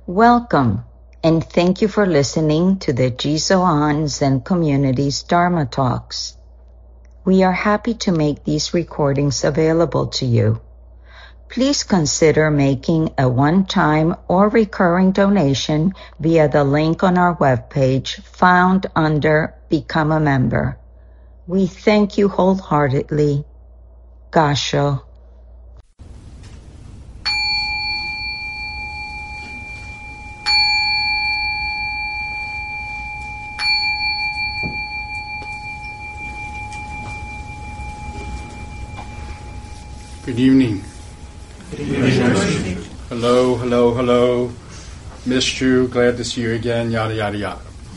Welcome, and thank you for listening to the Jisoan Zen Community's Dharma Talks. We are happy to make these recordings available to you. Please consider making a one-time or recurring donation via the link on our webpage found under Become a Member. We thank you wholeheartedly. Gassho. Good evening. Good evening. Hello. Missed you. Glad to see you again. Yada, yada, yada.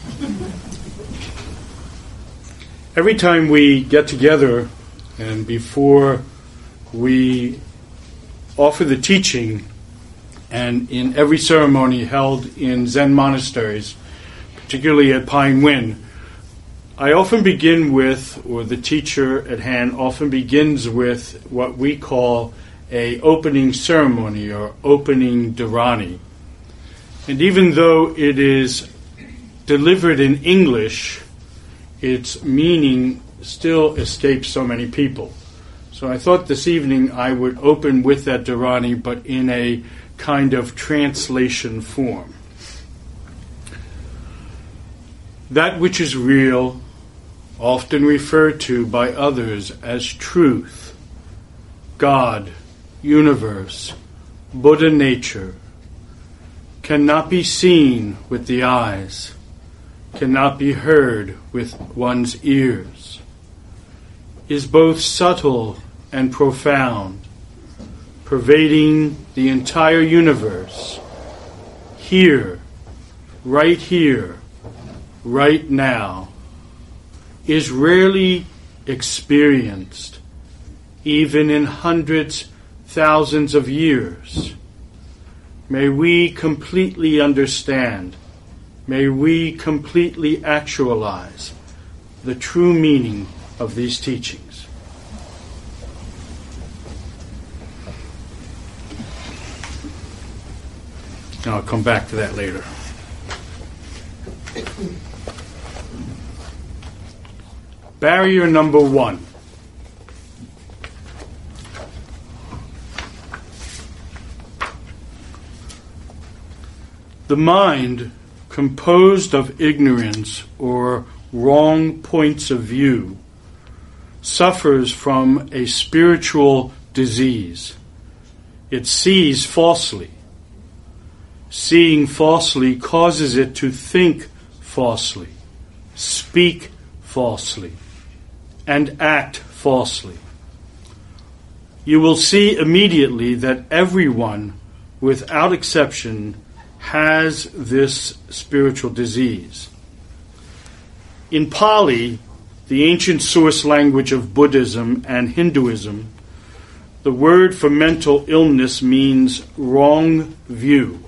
Every time we get together and before we offer the teaching, and in every ceremony held in Zen monasteries, particularly at Pine Wind, I often begin with, or the teacher at hand often begins with, what we call a opening ceremony or opening dharani. And even though it is delivered in English, its meaning still escapes so many people. So I thought this evening I would open with that dharani, but in a kind of translation form. That which is real, often referred to by others as truth, God, universe, Buddha nature, cannot be seen with the eyes, cannot be heard with one's ears, is both subtle and profound, pervading the entire universe, here, right now, is rarely experienced, even in hundreds, thousands of years. May we completely understand, may we completely actualize the true meaning of these teachings. I'll come back to that later. Barrier number 1. The mind, composed of ignorance or wrong points of view, suffers from a spiritual disease. It sees falsely. Seeing falsely causes it to think falsely, speak falsely, and act falsely. You will see immediately that everyone, without exception, has this spiritual disease. In Pali, the ancient source language of Buddhism and Hinduism, the word for mental illness means wrong view.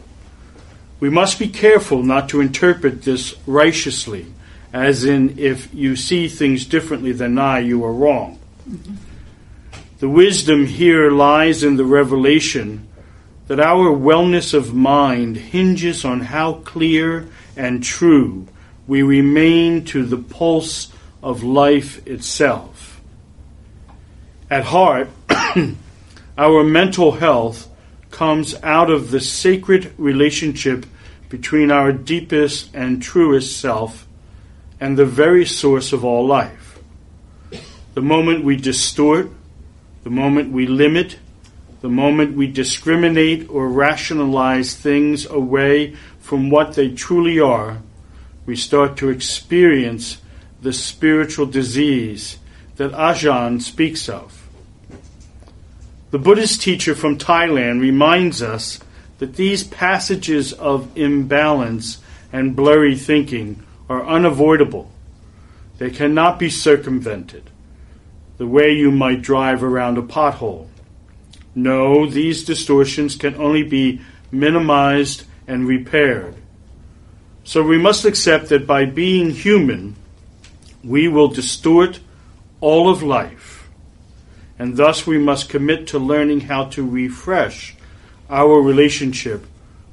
We must be careful not to interpret this righteously, as in, if you see things differently than I, you are wrong. Mm-hmm. The wisdom here lies in the revelation that our wellness of mind hinges on how clear and true we remain to the pulse of life itself. At heart, our mental health comes out of the sacred relationship between our deepest and truest self and the very source of all life. The moment we distort, the moment we limit, the moment we discriminate or rationalize things away from what they truly are, we start to experience the spiritual disease that Ajahn speaks of. The Buddhist teacher from Thailand reminds us that these passages of imbalance and blurry thinking are unavoidable. They cannot be circumvented, the way you might drive around a pothole. No, these distortions can only be minimized and repaired. So we must accept that by being human, we will distort all of life, and thus we must commit to learning how to refresh our relationship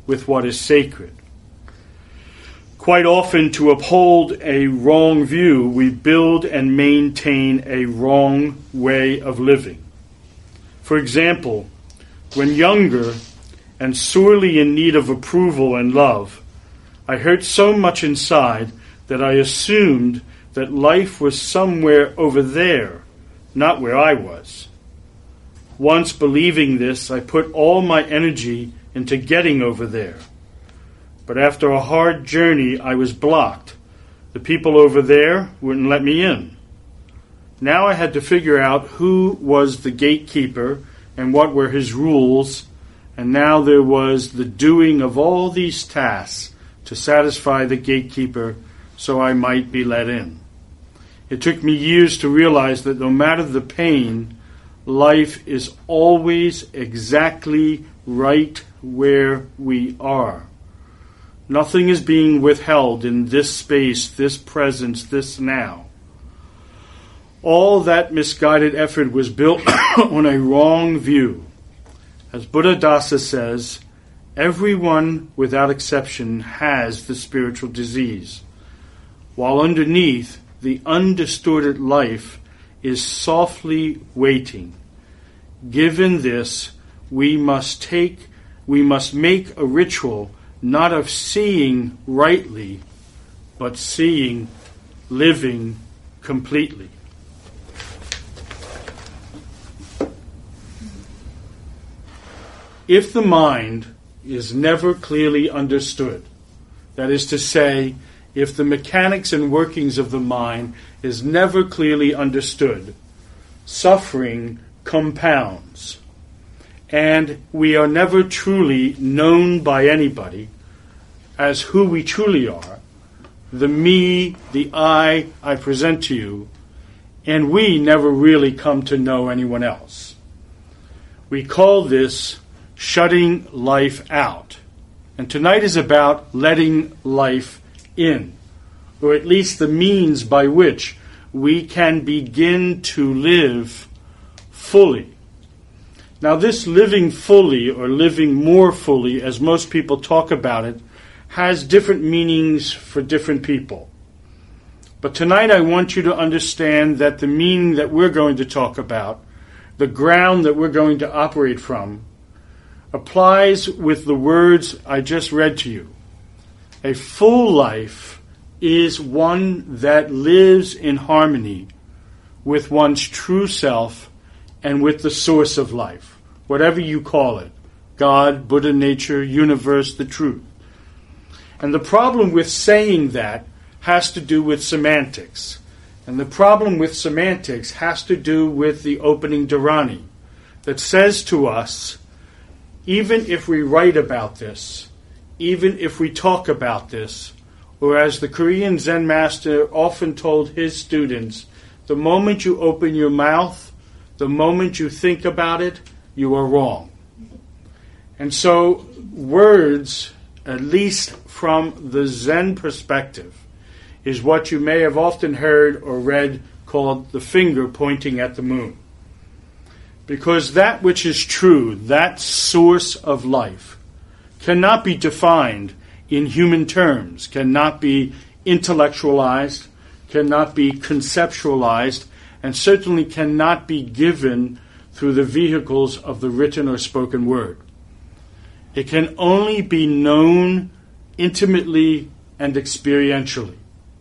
with what is sacred. Quite often, to uphold a wrong view, we build and maintain a wrong way of living. For example, when younger and sorely in need of approval and love, I hurt so much inside that I assumed that life was somewhere over there, not where I was. Once believing this, I put all my energy into getting over there. But after a hard journey, I was blocked. The people over there wouldn't let me in. Now I had to figure out who was the gatekeeper and what were his rules, and now there was the doing of all these tasks to satisfy the gatekeeper so I might be let in. It took me years to realize that no matter the pain, life is always exactly right where we are. Nothing is being withheld in this space, this presence, this now. All that misguided effort was built on a wrong view. As Buddhadasa says, everyone without exception has the spiritual disease, while underneath, the undistorted life is softly waiting. Given this, we must make a ritual not of seeing rightly, but seeing, living completely. If the mind is never clearly understood, that is to say, if the mechanics and workings of the mind is never clearly understood, suffering compounds. And we are never truly known by anybody as who we truly are, the me, the I present to you, and we never really come to know anyone else. We call this shutting life out. And tonight is about letting life in, or at least the means by which we can begin to live fully. Now, this living fully, or living more fully, as most people talk about it, has different meanings for different people. But tonight I want you to understand that the meaning that we're going to talk about, the ground that we're going to operate from, applies with the words I just read to you. A full life is one that lives in harmony with one's true self and with the source of life, whatever you call it, God, Buddha, nature, universe, the truth. And the problem with saying that has to do with semantics. And the problem with semantics has to do with the opening Dharani that says to us, even if we write about this, even if we talk about this, or as the Korean Zen master often told his students, the moment you open your mouth, the moment you think about it, you are wrong. And so words, at least from the Zen perspective, is what you may have often heard or read called the finger pointing at the moon. Because that which is true, that source of life, cannot be defined in human terms, cannot be intellectualized, cannot be conceptualized, and certainly cannot be given through the vehicles of the written or spoken word. It can only be known intimately and experientially.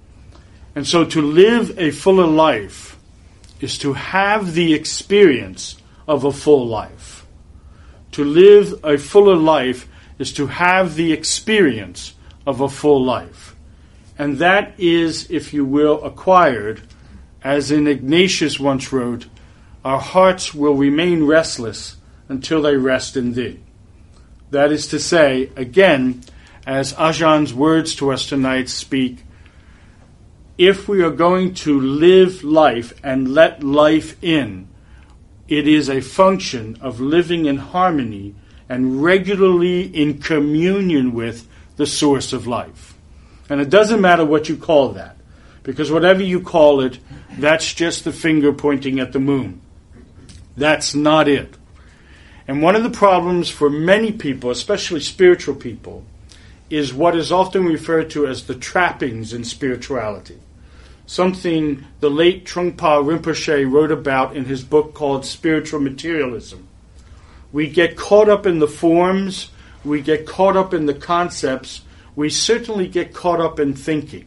And so to live a fuller life is to have the experience of a full life. To live a fuller life is to have the experience of a full life. And that is, if you will, acquired, as in Ignatius once wrote, our hearts will remain restless until they rest in thee. That is to say, again, as Ajahn's words to us tonight speak, if we are going to live life and let life in, it is a function of living in harmony and regularly in communion with the source of life. And it doesn't matter what you call that, because whatever you call it, that's just the finger pointing at the moon. That's not it. And one of the problems for many people, especially spiritual people, is what is often referred to as the trappings in spirituality. Something the late Trungpa Rinpoche wrote about in his book called Spiritual Materialism. We get caught up in the forms, we get caught up in the concepts, we certainly get caught up in thinking.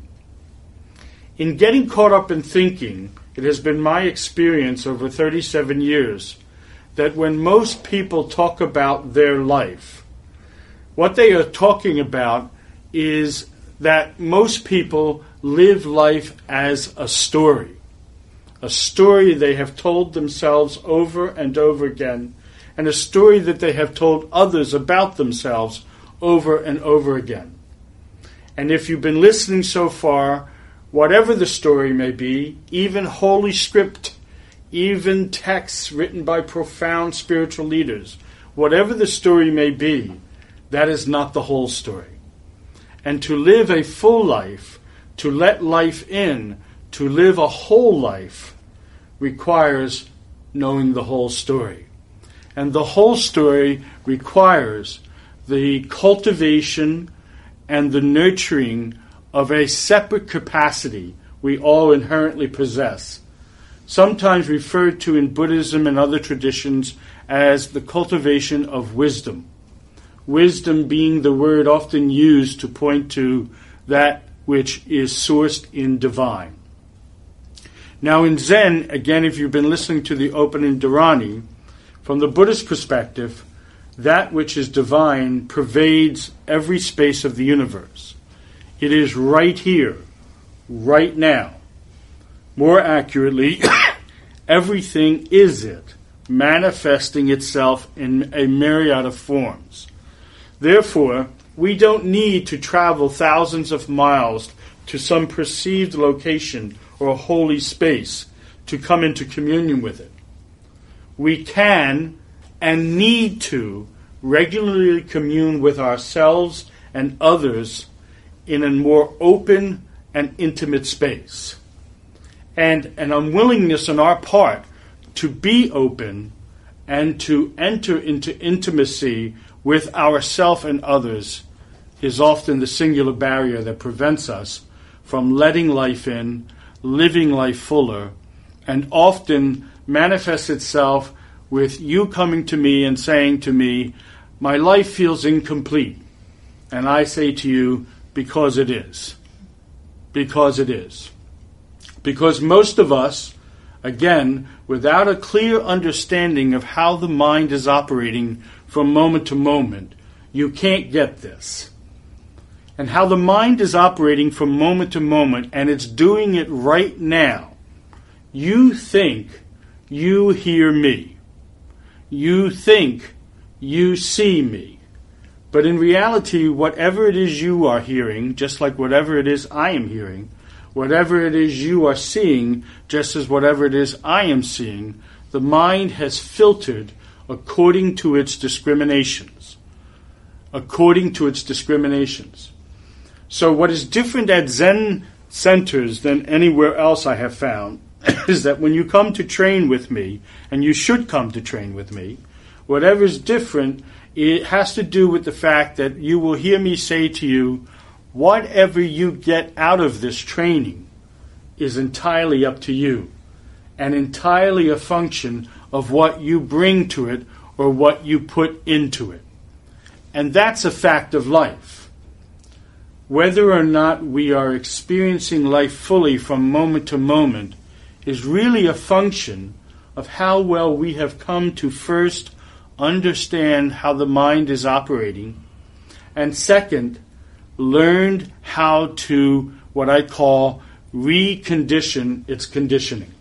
In getting caught up in thinking, it has been my experience over 37 years that when most people talk about their life, what they are talking about is that most people live life as a story they have told themselves over and over again, and a story that they have told others about themselves over and over again. And if you've been listening so far, whatever the story may be, even Holy Script, even texts written by profound spiritual leaders, whatever the story may be, that is not the whole story. And to live a full life, to let life in, to live a whole life, requires knowing the whole story. And the whole story requires the cultivation and the nurturing of a separate capacity we all inherently possess, sometimes referred to in Buddhism and other traditions as the cultivation of wisdom. Wisdom being the word often used to point to that which is sourced in divine. Now in Zen, again, if you've been listening to the opening Dharani, from the Buddhist perspective, that which is divine pervades every space of the universe. It is right here, right now. More accurately, everything is it, manifesting itself in a myriad of forms. Therefore, we don't need to travel thousands of miles to some perceived location or holy space to come into communion with it. We can and need to regularly commune with ourselves and others in a more open and intimate space. And an unwillingness on our part to be open and to enter into intimacy with ourselves and others is often the singular barrier that prevents us from letting life in, living life fuller, and often manifests itself with you coming to me and saying to me, my life feels incomplete. And I say to you, because it is. Because it is. Because most of us, again, without a clear understanding of how the mind is operating from moment to moment, you can't get this. And how the mind is operating from moment to moment, and it's doing it right now. You think you hear me. You think you see me. But in reality, whatever it is you are hearing, just like whatever it is I am hearing, whatever it is you are seeing, just as whatever it is I am seeing, the mind has filtered according to its discriminations. According to its discriminations. So what is different at Zen centers than anywhere else I have found is that when you come to train with me, and you should come to train with me, whatever is different, it has to do with the fact that you will hear me say to you, whatever you get out of this training is entirely up to you, and entirely a function of what you bring to it or what you put into it. And that's a fact of life. Whether or not we are experiencing life fully from moment to moment is really a function of how well we have come to first understand how the mind is operating, and second, learned how to, what I call, recondition its conditioning.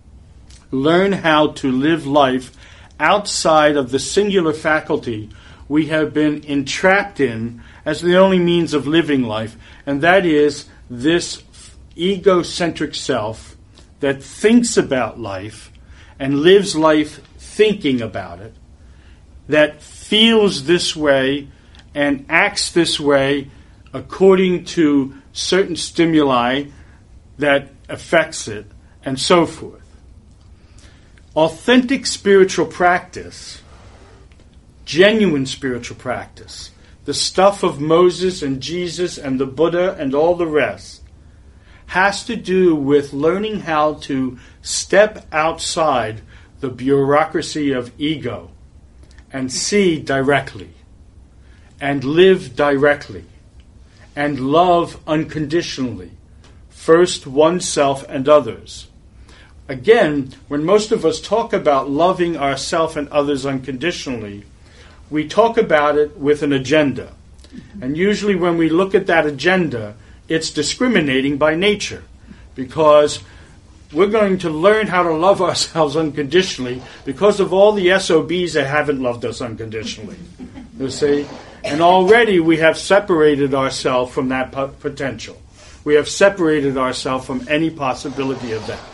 Learn how to live life outside of the singular faculty we have been entrapped in as the only means of living life, and that is this egocentric self that thinks about life and lives life thinking about it, that feels this way and acts this way according to certain stimuli that affects it, and so forth. Authentic spiritual practice genuine spiritual practice, the stuff of Moses and Jesus and the Buddha and all the rest, has to do with learning how to step outside the bureaucracy of ego and see directly and live directly and love unconditionally, first oneself and others. Again, when most of us talk about loving ourselves and others unconditionally, we talk about it with an agenda. And usually when we look at that agenda, it's discriminating by nature, because we're going to learn how to love ourselves unconditionally because of all the SOBs that haven't loved us unconditionally. You see? And already we have separated ourselves from that potential. We have separated ourselves from any possibility of that.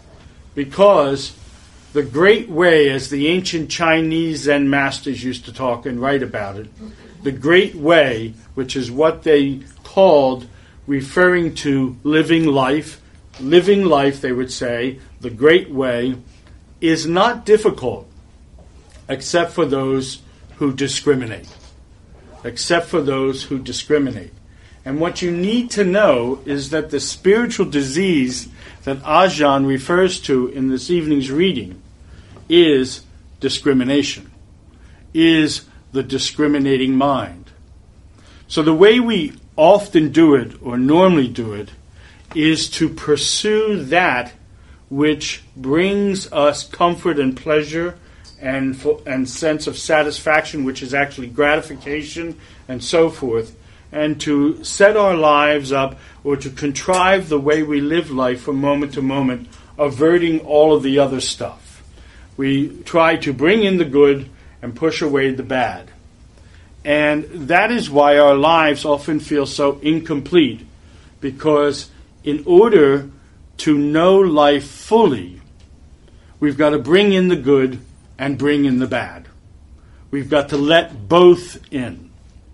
Because the great way, as the ancient Chinese Zen masters used to talk and write about it, the great way, which is what they called referring to living life, they would say, the great way, is not difficult except for those who discriminate. Except for those who discriminate. And what you need to know is that the spiritual disease that Ajahn refers to in this evening's reading is discrimination, is the discriminating mind. So the way we often do it, or normally do it, is to pursue that which brings us comfort and pleasure and sense of satisfaction, which is actually gratification and so forth, and to set our lives up or to contrive the way we live life from moment to moment, averting all of the other stuff. We try to bring in the good and push away the bad. And that is why our lives often feel so incomplete, because in order to know life fully, we've got to bring in the good and bring in the bad. We've got to let both in.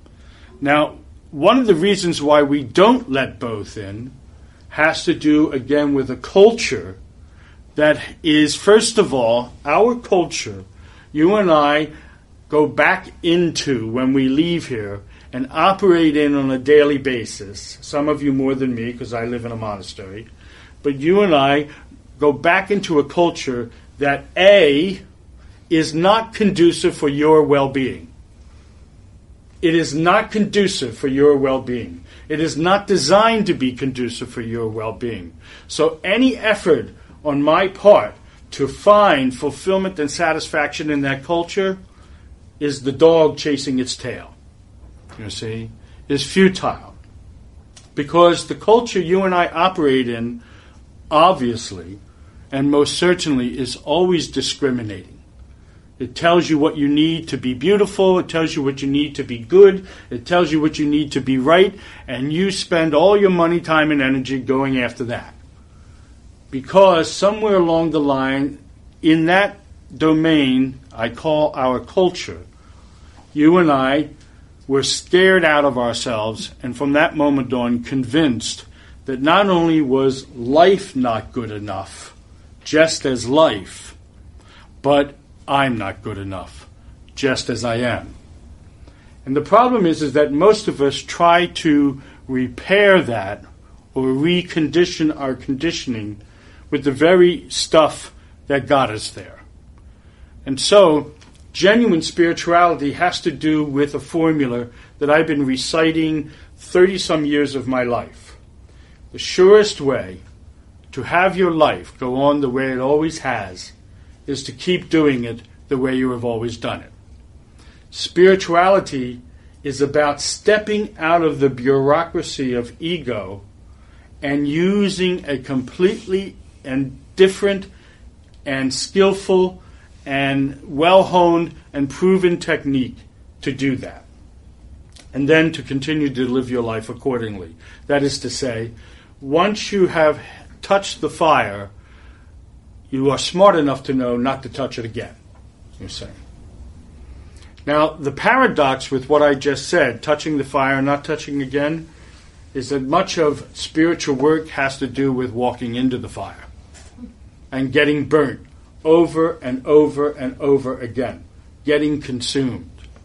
Now, one of the reasons why we don't let both in has to do, again, with a culture that is, first of all, our culture, you and I go back into when we leave here and operate in on a daily basis. Some of you more than me, because I live in a monastery. But you and I go back into a culture that, A, is not conducive for your well-being. It is not conducive for your well-being. It is not designed to be conducive for your well-being. So any effort on my part to find fulfillment and satisfaction in that culture is the dog chasing its tail. You see, is futile. Because the culture you and I operate in, obviously, and most certainly, is always discriminating. It tells you what you need to be beautiful. It tells you what you need to be good. It tells you what you need to be right. And you spend all your money, time, and energy going after that. Because somewhere along the line, in that domain I call our culture, you and I were scared out of ourselves, and from that moment on convinced that not only was life not good enough, just as life, but I'm not good enough, just as I am. And the problem is that most of us try to repair that or recondition our conditioning with the very stuff that got us there. And so, genuine spirituality has to do with a formula that I've been reciting 30-some years of my life. The surest way to have your life go on the way it always has is to keep doing it the way you have always done it. Spirituality is about stepping out of the bureaucracy of ego and using a completely and different and skillful and well-honed and proven technique to do that. And then to continue to live your life accordingly. That is to say, once you have touched the fire, you are smart enough to know not to touch it again, you say. Now, the paradox with what I just said, touching the fire, not touching again, is that much of spiritual work has to do with walking into the fire and getting burnt over and over and over again, getting consumed.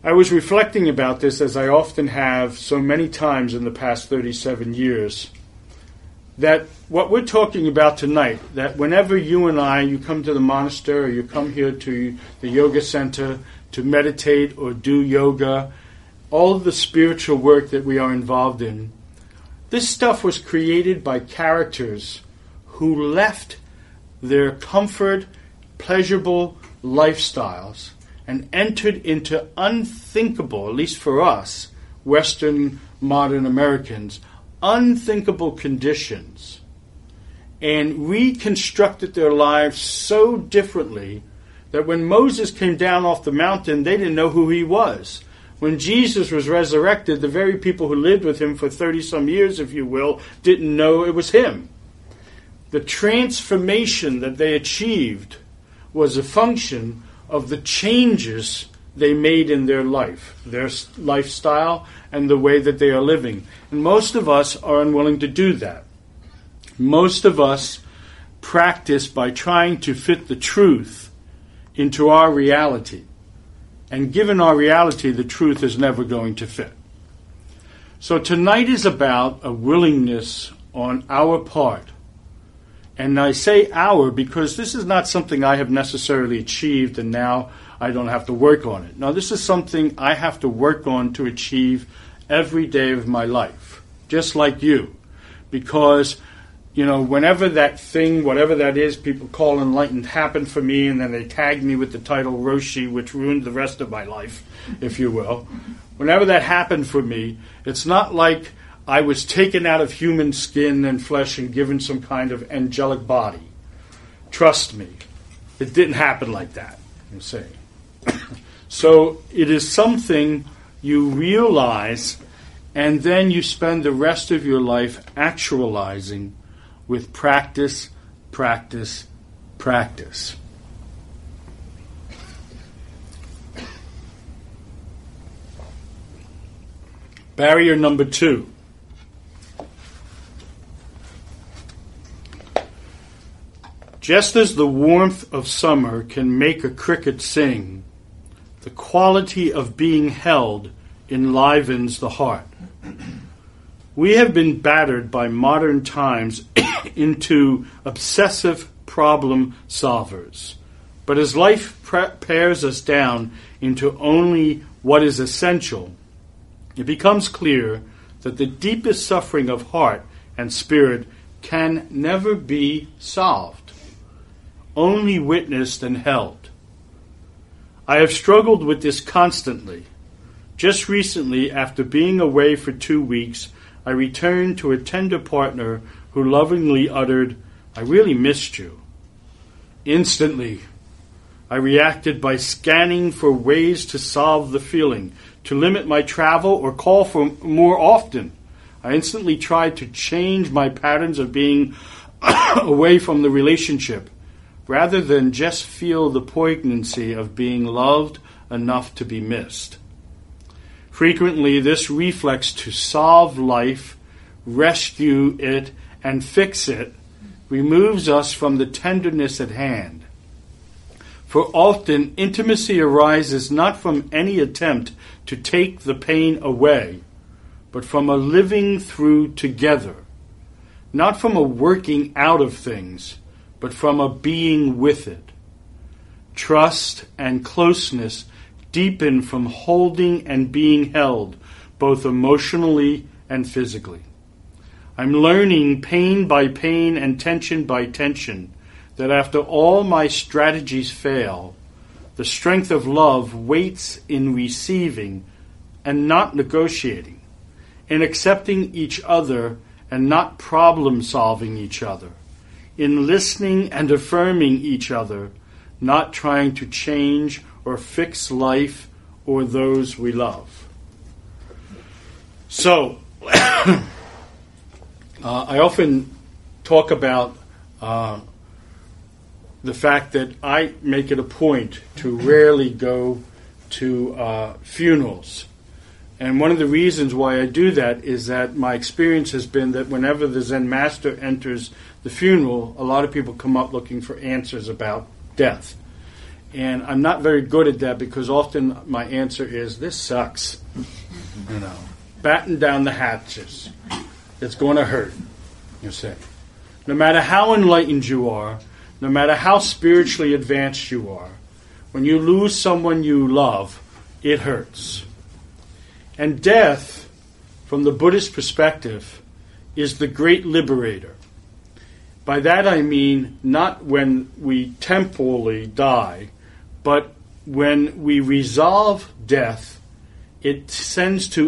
I was reflecting about this, as I often have so many times in the past 37 years, that what we're talking about tonight, that whenever you come to the monastery or you come here to the yoga center to meditate or do yoga, all of the spiritual work that we are involved in, this stuff was created by characters who left their comfort, pleasurable lifestyles and entered into unthinkable, at least for us, Western modern Americans, unthinkable conditions, and reconstructed their lives so differently that when Moses came down off the mountain, they didn't know who he was. When Jesus was resurrected, the very people who lived with him for 30-some years, if you will, didn't know it was him. The transformation that they achieved was a function of the changes they made in their life, their lifestyle, and the way that they are living. And most of us are unwilling to do that. Most of us practice by trying to fit the truth into our reality. And given our reality, the truth is never going to fit. So tonight is about a willingness on our part. And I say our because this is not something I have necessarily achieved and now I don't have to work on it. No, this is something I have to work on to achieve every day of my life, just like you. Because, whenever that thing, whatever that is, people call enlightened, happened for me, and then they tag me with the title Roshi, which ruined the rest of my life, if you will. Whenever that happened for me, it's not like I was taken out of human skin and flesh and given some kind of angelic body. Trust me, it didn't happen like that, I'm saying. So it is something you realize, and then you spend the rest of your life actualizing with practice, practice, practice. Barrier number 2. Just as the warmth of summer can make a cricket sing, the quality of being held enlivens the heart. We have been battered by modern times into obsessive problem solvers. But as life pares us down into only what is essential, it becomes clear that the deepest suffering of heart and spirit can never be solved, only witnessed and held. I have struggled with this constantly. Just recently, after being away for 2 weeks, I returned to a tender partner who lovingly uttered, "I really missed you." Instantly, I reacted by scanning for ways to solve the feeling, to limit my travel or call for more often. I instantly tried to change my patterns of being away from the relationship, rather than just feel the poignancy of being loved enough to be missed. Frequently, this reflex to solve life, rescue it, and fix it removes us from the tenderness at hand. For often, intimacy arises not from any attempt to take the pain away, but from a living through together, not from a working out of things, but from a being with it. Trust and closeness deepen from holding and being held, both emotionally and physically. I'm learning pain by pain and tension by tension that after all my strategies fail, the strength of love waits in receiving and not negotiating, in accepting each other and not problem-solving each other, in listening and affirming each other, not trying to change or fix life or those we love. So, I often talk about the fact that I make it a point to rarely go to funerals. And one of the reasons why I do that is that my experience has been that whenever the Zen master enters the funeral, a lot of people come up looking for answers about death. And I'm not very good at that because often my answer is, this sucks. Batten down the hatches. It's going to hurt, you say. No matter how enlightened you are, no matter how spiritually advanced you are, when you lose someone you love, it hurts. And death, from the Buddhist perspective, is the great liberator. By that I mean not when we temporally die, but when we resolve death, it tends to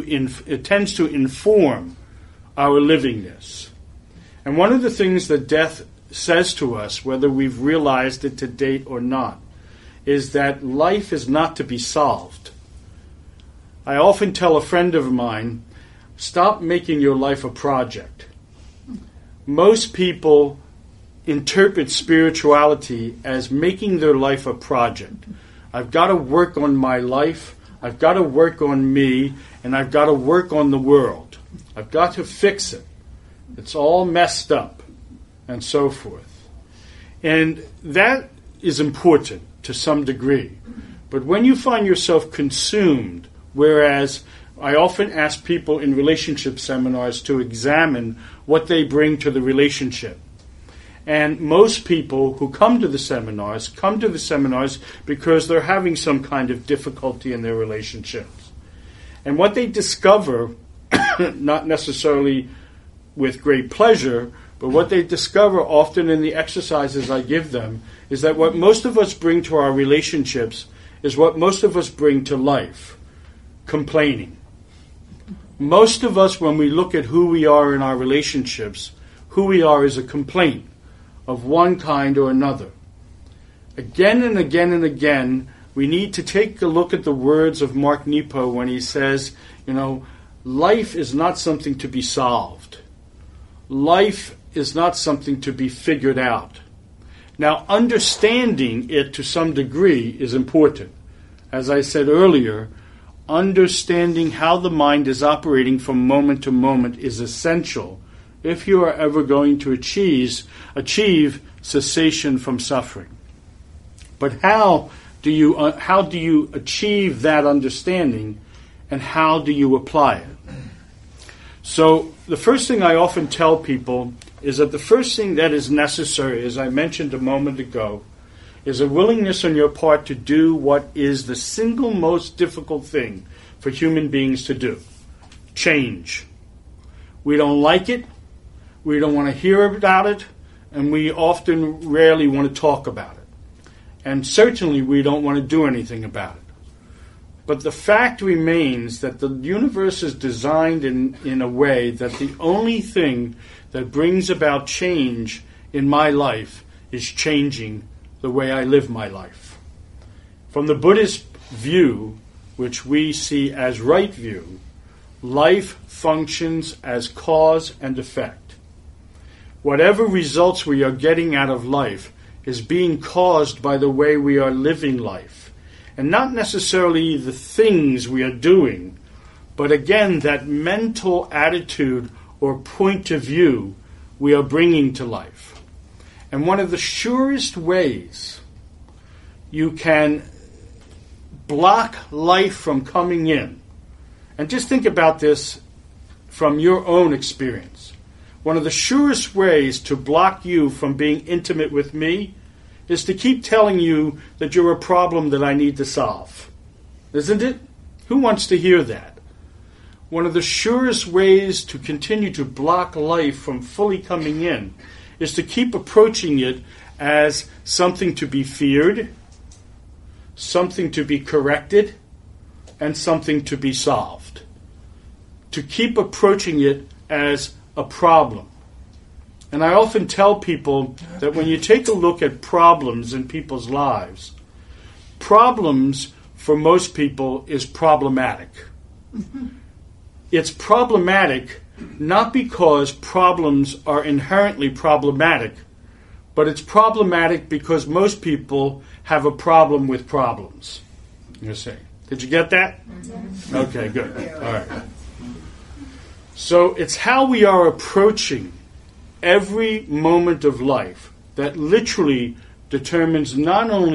inform our livingness. And one of the things that death says to us, whether we've realized it to date or not, is that life is not to be solved. I often tell a friend of mine, stop making your life a project. Most people interpret spirituality as making their life a project. I've got to work on my life, I've got to work on me, and I've got to work on the world. I've got to fix it. It's all messed up, and so forth. And that is important to some degree. But when you find yourself consumed, whereas I often ask people in relationship seminars to examine what they bring to the relationship. And most people who come to the seminars because they're having some kind of difficulty in their relationships. And what they discover, not necessarily with great pleasure, but what they discover often in the exercises I give them is that what most of us bring to our relationships is what most of us bring to life: complaining. Most of us, when we look at who we are in our relationships, who we are is a complaint of one kind or another. Again and again and again, we need to take a look at the words of Mark Nepo when he says, life is not something to be solved. Life is not something to be figured out. Now, understanding it to some degree is important. As I said earlier, understanding how the mind is operating from moment to moment is essential if you are ever going to achieve cessation from suffering. But how do you achieve that understanding, and how do you apply it? So the first thing I often tell people is that the first thing that is necessary, as I mentioned a moment ago, is a willingness on your part to do what is the single most difficult thing for human beings to do: change. We don't like it, we don't want to hear about it, and we often rarely want to talk about it. And certainly we don't want to do anything about it. But the fact remains that the universe is designed in a way that the only thing that brings about change in my life is changing the way I live my life. From the Buddhist view, which we see as right view, life functions as cause and effect. Whatever results we are getting out of life is being caused by the way we are living life, and not necessarily the things we are doing, but again, that mental attitude or point of view we are bringing to life. And one of the surest ways you can block life from coming in, and just think about this from your own experience. One of the surest ways to block you from being intimate with me is to keep telling you that you're a problem that I need to solve. Isn't it? Who wants to hear that? One of the surest ways to continue to block life from fully coming in is to keep approaching it as something to be feared, something to be corrected, and something to be solved. To keep approaching it as a problem. And I often tell people that when you take a look at problems in people's lives, problems for most people is problematic. It's problematic not because problems are inherently problematic, but it's problematic because most people have a problem with problems. You see. Did you get that? Okay, good. All right. So it's how we are approaching every moment of life that literally determines not only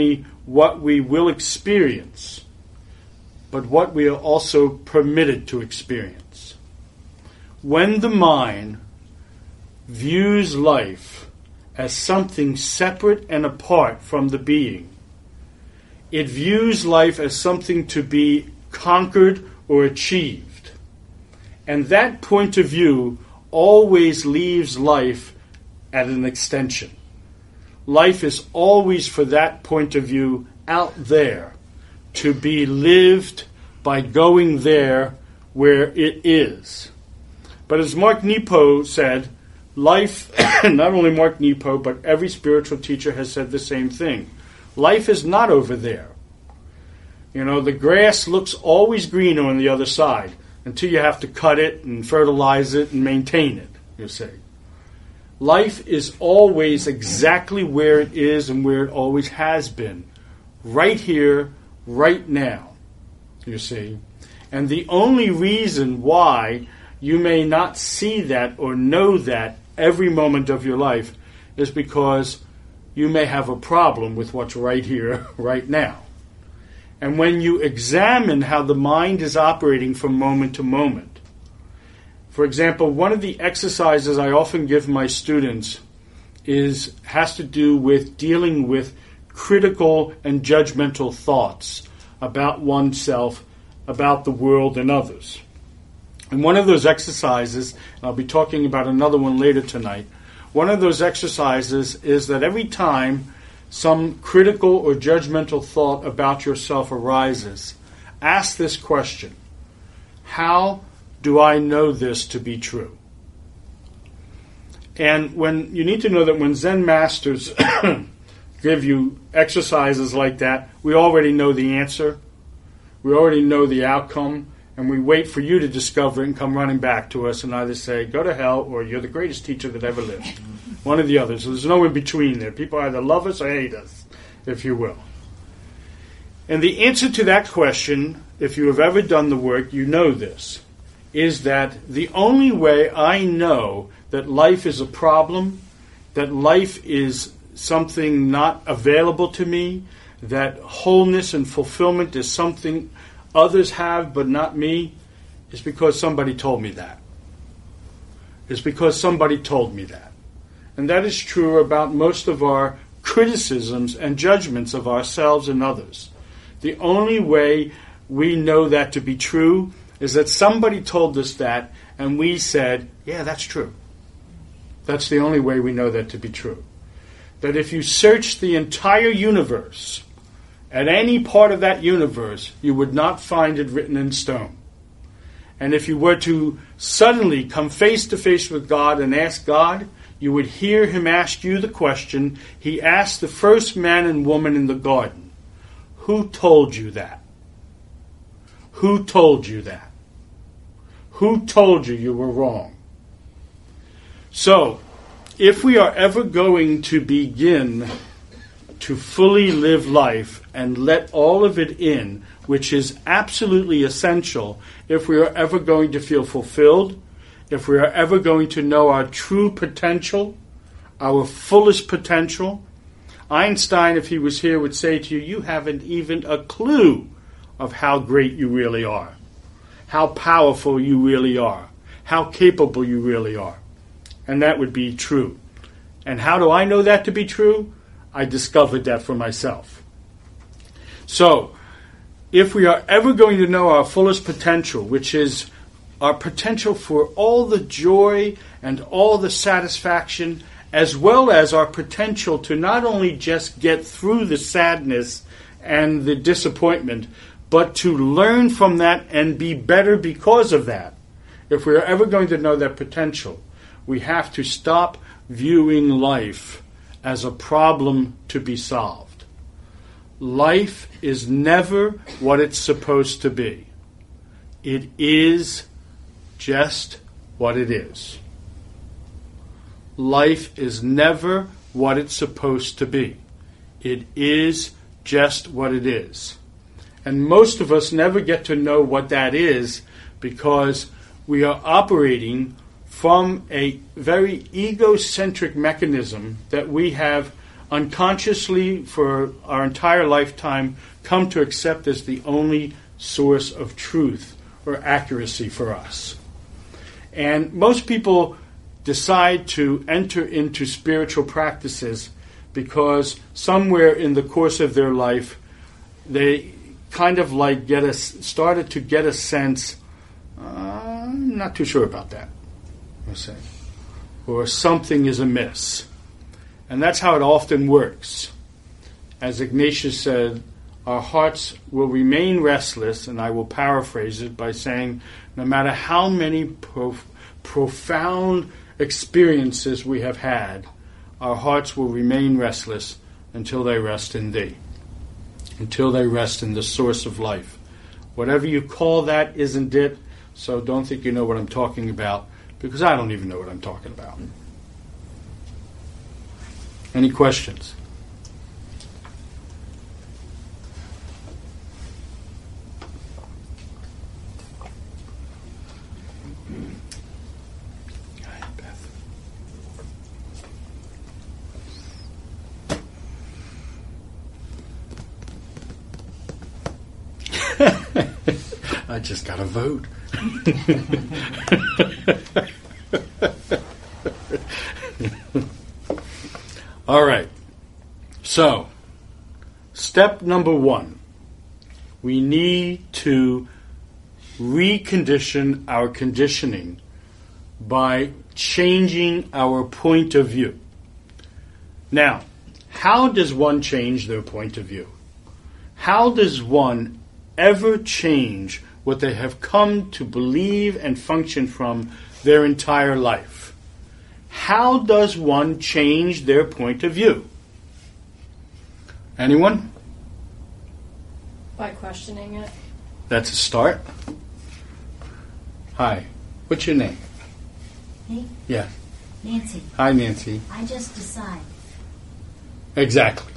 what we will experience, but what we are also permitted to experience. When the mind views life as something separate and apart from the being, it views life as something to be conquered or achieved. And that point of view always leaves life at an extension. Life is always, for that point of view, out there, to be lived by going there where it is. But as Mark Nepo said, life, not only Mark Nepo, but every spiritual teacher has said the same thing. Life is not over there. You know, the grass looks always greener on the other side until you have to cut it and fertilize it and maintain it, you see. Life is always exactly where it is and where it always has been. Right here, right now, you see. And the only reason why you may not see that or know that every moment of your life is because you may have a problem with what's right here, right now. And when you examine how the mind is operating from moment to moment, for example, one of the exercises I often give my students has to do with dealing with critical and judgmental thoughts about oneself, about the world and others. And one of those exercises, and I'll be talking about another one later tonight, one of those exercises is that every time some critical or judgmental thought about yourself arises, ask this question: how do I know this to be true? And when you need to know that when Zen masters give you exercises like that, we already know the answer, we already know the outcome, and we wait for you to discover it and come running back to us and either say, go to hell, or you're the greatest teacher that ever lived. One or the other. So there's no in between there. People either love us or hate us, if you will. And the answer to that question, if you have ever done the work, you know this, is that the only way I know that life is a problem, that life is something not available to me, that wholeness and fulfillment is something others have but not me, is because somebody told me that. It's because somebody told me that. And that is true about most of our criticisms and judgments of ourselves and others. The only way we know that to be true is that somebody told us that and we said, yeah, that's true. That's the only way we know that to be true. That if you search the entire universe, at any part of that universe, you would not find it written in stone. And if you were to suddenly come face to face with God and ask God, you would hear him ask you the question he asked the first man and woman in the garden. Who told you that? Who told you that? Who told you you were wrong? So, if we are ever going to begin to fully live life and let all of it in, which is absolutely essential if we are ever going to feel fulfilled, if we are ever going to know our true potential, our fullest potential. Einstein, if he was here, would say to you, you haven't even a clue of how great you really are, how powerful you really are, how capable you really are. And that would be true. And how do I know that to be true? I discovered that for myself. So, if we are ever going to know our fullest potential, which is our potential for all the joy and all the satisfaction, as well as our potential to not only just get through the sadness and the disappointment, but to learn from that and be better because of that. If we are ever going to know that potential, we have to stop viewing life as a problem to be solved. Life is never what it's supposed to be. It is just what it is. Life is never what it's supposed to be. It is just what it is. And most of us never get to know what that is because we are operating from a very egocentric mechanism that we have unconsciously for our entire lifetime come to accept as the only source of truth or accuracy for us. And most people decide to enter into spiritual practices because somewhere in the course of their life they kind of like started to get a sense, I'm not too sure about that, we'll say, or something is amiss. And that's how it often works. As Ignatius said, our hearts will remain restless, and I will paraphrase it by saying, no matter how many profound experiences we have had, our hearts will remain restless until they rest in Thee, until they rest in the source of life. Whatever you call that isn't it, so don't think you know what I'm talking about, because I don't even know what I'm talking about. Any questions? I just got to vote. All right. So, step number 1. We need to recondition our conditioning by changing our point of view. Now, how does one change their point of view? How does one ever change what they have come to believe and function from their entire life? How does one change their point of view? Anyone? By questioning it. That's a start. Hi. What's your name? Me? Yeah. Nancy. Hi, Nancy. I just decide. Exactly.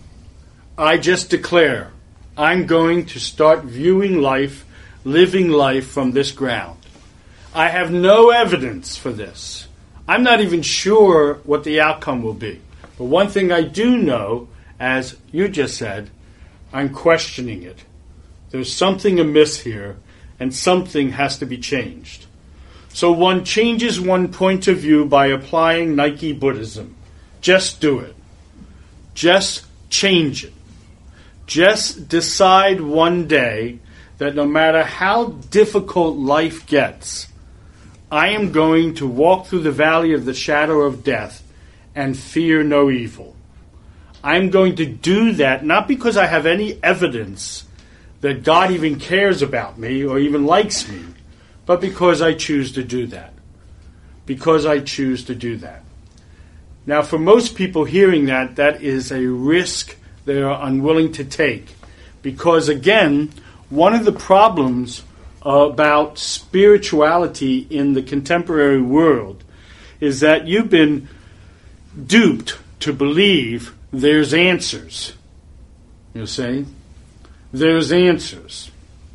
I just declare I'm going to start viewing life, living life from this ground. I have no evidence for this. I'm not even sure what the outcome will be. But one thing I do know, as you just said, I'm questioning it. There's something amiss here, and something has to be changed. So one changes one point of view by applying Nike Buddhism. Just do it. Just change it. Just decide one day that no matter how difficult life gets, I am going to walk through the valley of the shadow of death and fear no evil. I'm going to do that not because I have any evidence that God even cares about me or even likes me, but because I choose to do that. Because I choose to do that. Now, for most people hearing that, that is a risk they are unwilling to take. Because, again, one of the problems about spirituality in the contemporary world is that you've been duped to believe there's answers. You see? There's answers.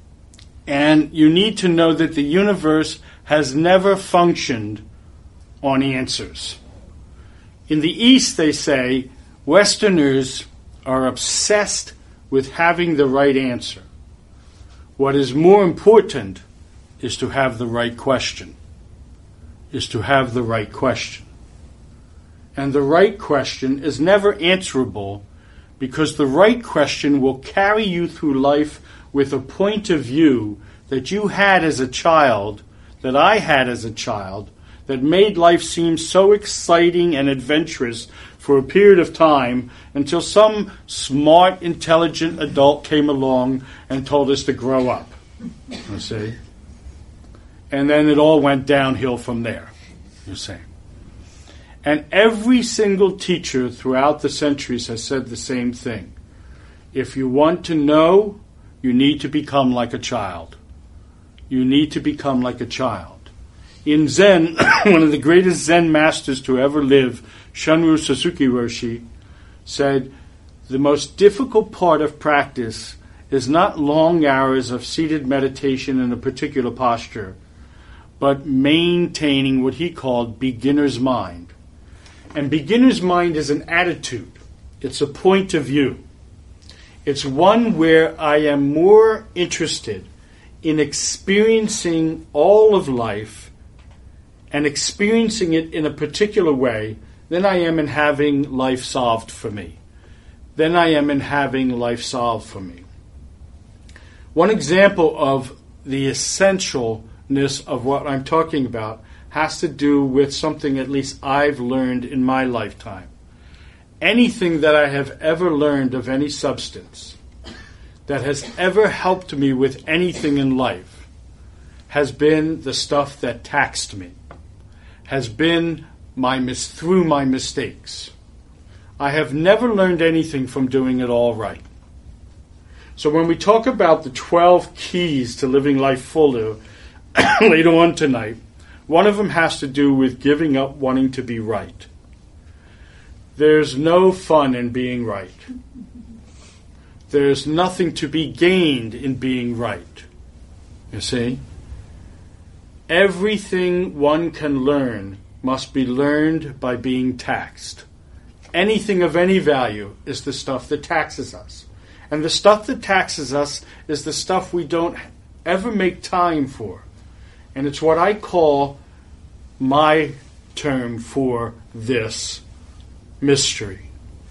And you need to know that the universe has never functioned on answers. In the East, they say, Westerners are obsessed with having the right answer. What is more important is to have the right question. Is to have the right question. And the right question is never answerable because the right question will carry you through life with a point of view that you had as a child, that I had as a child, that made life seem so exciting and adventurous for a period of time until some smart, intelligent adult came along and told us to grow up. You see? And then it all went downhill from there. You see? And every single teacher throughout the centuries has said the same thing. If you want to know, you need to become like a child. You need to become like a child. In Zen, one of the greatest Zen masters to ever live, Shunryu Suzuki Roshi, said, the most difficult part of practice is not long hours of seated meditation in a particular posture, but maintaining what he called beginner's mind. And beginner's mind is an attitude. It's a point of view. It's one where I am more interested in experiencing all of life and experiencing it in a particular way than I am in having life solved for me. Than I am in having life solved for me. One example of the essentialness of what I'm talking about has to do with something at least I've learned in my lifetime. Anything that I have ever learned of any substance that has ever helped me with anything in life has been the stuff that taxed me, has been through my mistakes. I have never learned anything from doing it all right. So when we talk about the 12 keys to living life fuller later on tonight, one of them has to do with giving up wanting to be right. There's no fun in being right. There's nothing to be gained in being right. You see? Everything one can learn must be learned by being taxed. Anything of any value is the stuff that taxes us. And the stuff that taxes us is the stuff we don't ever make time for. And it's what I call my term for this mystery.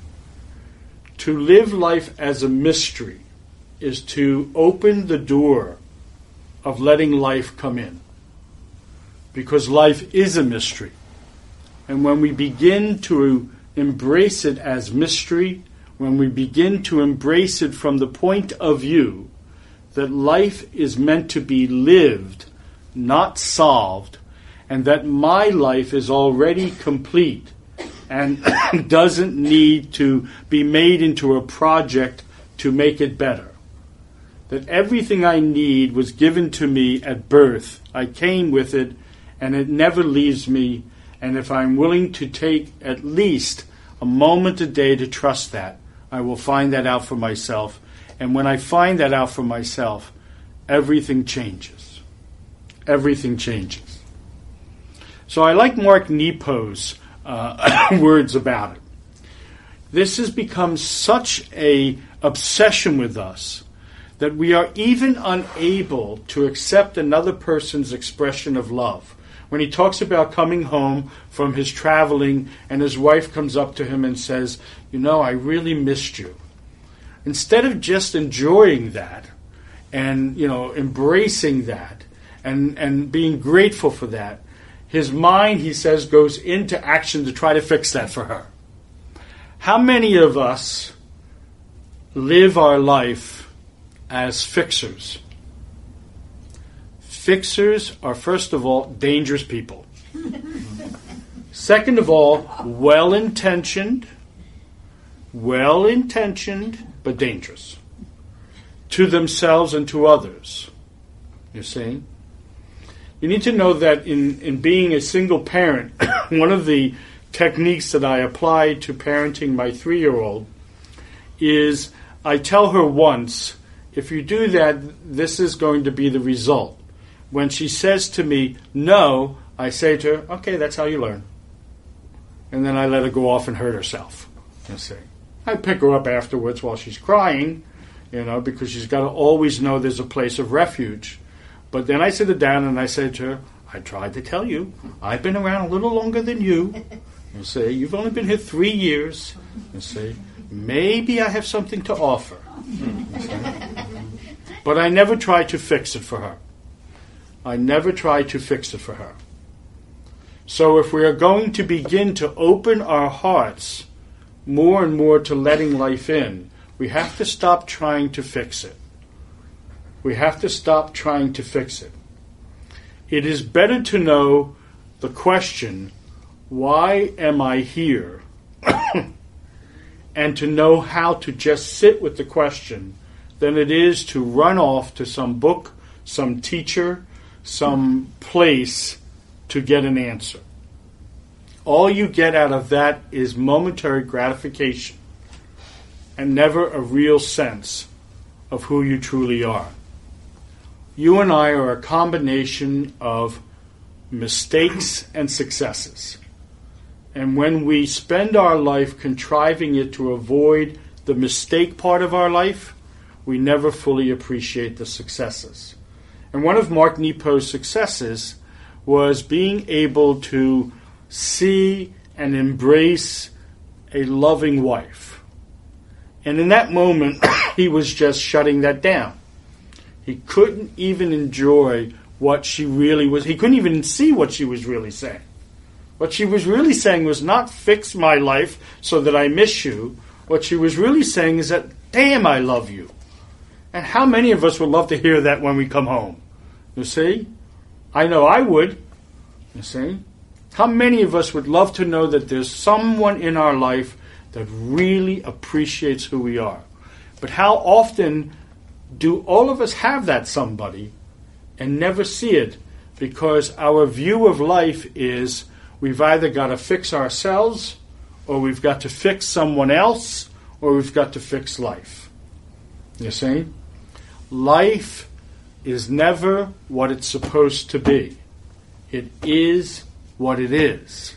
To live life as a mystery is to open the door of letting life come in. Because life is a mystery. And when we begin to embrace it as mystery, when we begin to embrace it from the point of view that life is meant to be lived, not solved, and that my life is already complete and doesn't need to be made into a project to make it better. That everything I need was given to me at birth. I came with it, and it never leaves me. And if I'm willing to take at least a moment a day to trust that, I will find that out for myself. And when I find that out for myself, everything changes. Everything changes. So I like Mark Nepo's words about it. This has become such an obsession with us that we are even unable to accept another person's expression of love. When he talks about coming home from his traveling and his wife comes up to him and says, "You know, I really missed you." Instead of just enjoying that and, embracing that and being grateful for that, his mind, he says, goes into action to try to fix that for her. How many of us live our life as fixers? Fixers are, first of all, dangerous people. Second of all, well-intentioned, but dangerous. To themselves and to others. You see? You need to know that in being a single parent, one of the techniques that I apply to parenting my 3-year-old is I tell her once, if you do that, this is going to be the result. When she says to me, no, I say to her, okay, that's how you learn. And then I let her go off and hurt herself. You see. I pick her up afterwards while she's crying, because she's got to always know there's a place of refuge. But then I sit her down and I say to her, I tried to tell you, I've been around a little longer than you. You see, you've only been here 3 years. You see, maybe I have something to offer. You see? But I never try to fix it for her. So if we are going to begin to open our hearts more and more to letting life in, we have to stop trying to fix it. It is better to know the question, why am I here? And to know how to just sit with the question than it is to run off to some book, some teacher, some place to get an answer. All you get out of that is momentary gratification and never a real sense of who you truly are. You and I are a combination of mistakes and successes. And when we spend our life contriving it to avoid the mistake part of our life, we never fully appreciate the successes. And one of Mark Nepo's successes was being able to see and embrace a loving wife. And in that moment, he was just shutting that down. He couldn't even enjoy what she really was. He couldn't even see what she was really saying. What she was really saying was not fix my life so that I miss you. What she was really saying is that, damn, I love you. And how many of us would love to hear that when we come home? You see? I know I would. You see? How many of us would love to know that there's someone in our life that really appreciates who we are? But how often do all of us have that somebody and never see it? Because our view of life is we've either got to fix ourselves, or we've got to fix someone else, or we've got to fix life. You see? Life is never what it's supposed to be. It is what it is.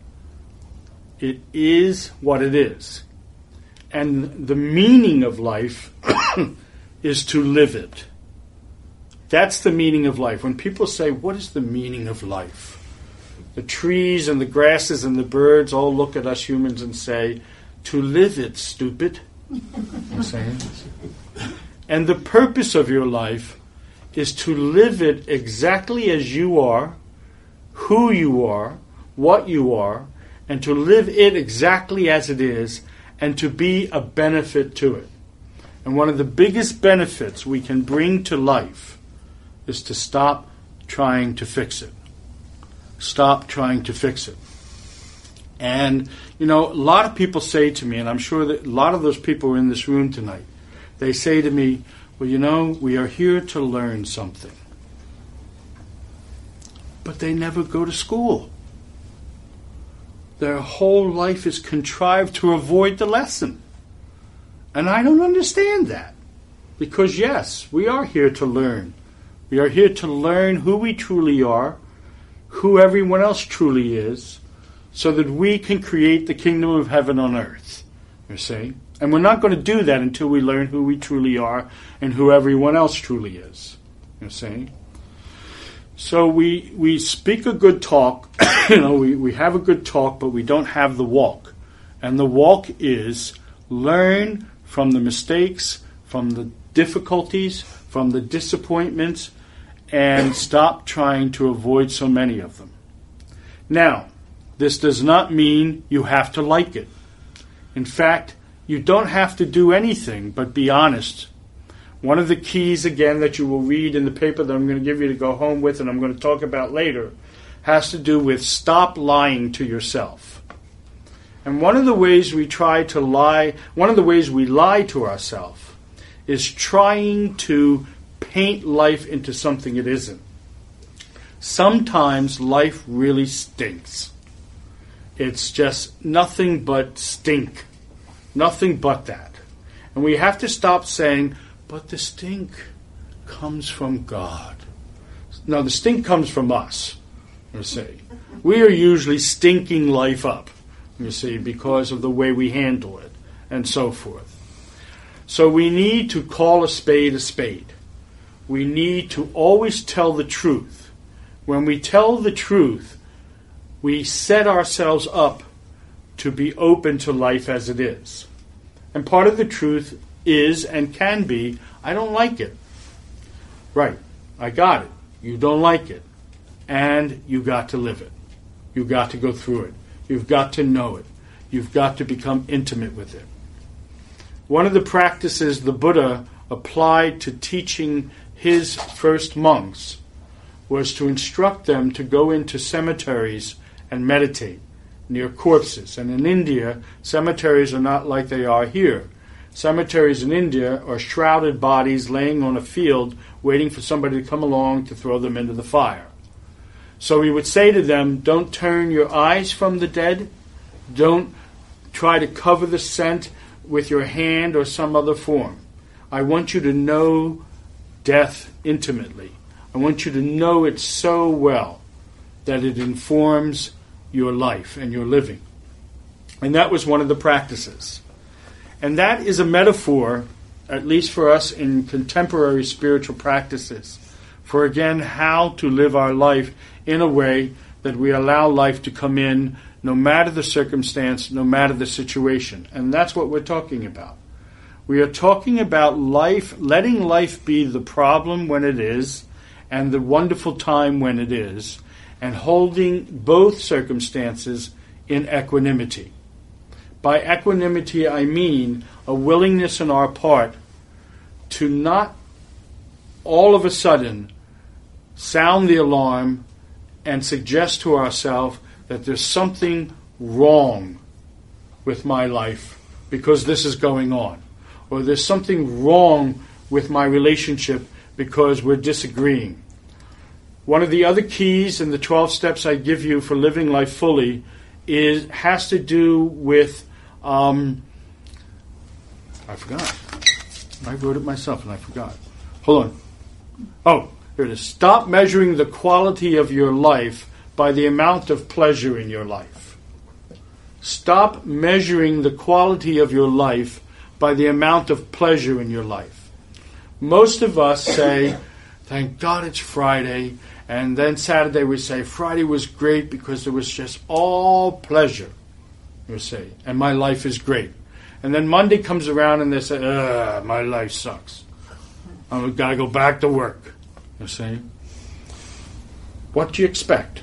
It is what it is. And the meaning of life is to live it. That's the meaning of life. When people say, what is the meaning of life? The trees and the grasses and the birds all look at us humans and say, to live it, stupid. I'm saying. And the purpose of your life is to live it exactly as you are, who you are, what you are, and to live it exactly as it is, and to be a benefit to it. And one of the biggest benefits we can bring to life is to stop trying to fix it. Stop trying to fix it. And, a lot of people say to me, and I'm sure that a lot of those people are in this room tonight, they say to me, well, we are here to learn something. But they never go to school. Their whole life is contrived to avoid the lesson. And I don't understand that. Because yes, we are here to learn. We are here to learn who we truly are, who everyone else truly is, so that we can create the kingdom of heaven on earth. You see? And we're not going to do that until we learn who we truly are and who everyone else truly is. You see? So we speak a good talk, we have a good talk, but we don't have the walk. And the walk is learn from the mistakes, from the difficulties, from the disappointments, and stop trying to avoid so many of them. Now, this does not mean you have to like it. In fact, you don't have to do anything but be honest. One of the keys, again, that you will read in the paper that I'm going to give you to go home with and I'm going to talk about later, has to do with stop lying to yourself. And one of the ways we lie to ourselves is trying to paint life into something it isn't. Sometimes life really stinks. It's just nothing but stink. Nothing but that. And we have to stop saying, but the stink comes from God. No, the stink comes from us, you see. We are usually stinking life up, you see, because of the way we handle it and so forth. So we need to call a spade a spade. We need to always tell the truth. When we tell the truth, we set ourselves up to be open to life as it is. And part of the truth is and can be, I don't like it. Right, I got it. You don't like it. And you got to live it. You got to go through it. You've got to know it. You've got to become intimate with it. One of the practices the Buddha applied to teaching his first monks was to instruct them to go into cemeteries and meditate near corpses. And in India, cemeteries are not like they are here. Cemeteries in India are shrouded bodies laying on a field waiting for somebody to come along to throw them into the fire. So he would say to them, don't turn your eyes from the dead. Don't try to cover the scent with your hand or some other form. I want you to know death intimately. I want you to know it so well that it informs your life and your living. And that was one of the practices. And that is a metaphor, at least for us in contemporary spiritual practices, for again, how to live our life in a way that we allow life to come in no matter the circumstance, no matter the situation. And that's what we're talking about. We are talking about life, letting life be the problem when it is, and the wonderful time when it is, and holding both circumstances in equanimity. By equanimity, I mean a willingness on our part to not all of a sudden sound the alarm and suggest to ourselves that there's something wrong with my life because this is going on. Or there's something wrong with my relationship because we're disagreeing. One of the other keys in the 12 steps I give you for living life fully has to do with, I forgot. I wrote it myself and I forgot. Hold on. Oh, here it is. Stop measuring the quality of your life by the amount of pleasure in your life. Stop measuring the quality of your life by the amount of pleasure in your life. Most of us say, thank God it's Friday, and then Saturday we say, Friday was great because it was just all pleasure, you say, and my life is great. And then Monday comes around and they say, my life sucks. I've got to go back to work, you see. What do you expect?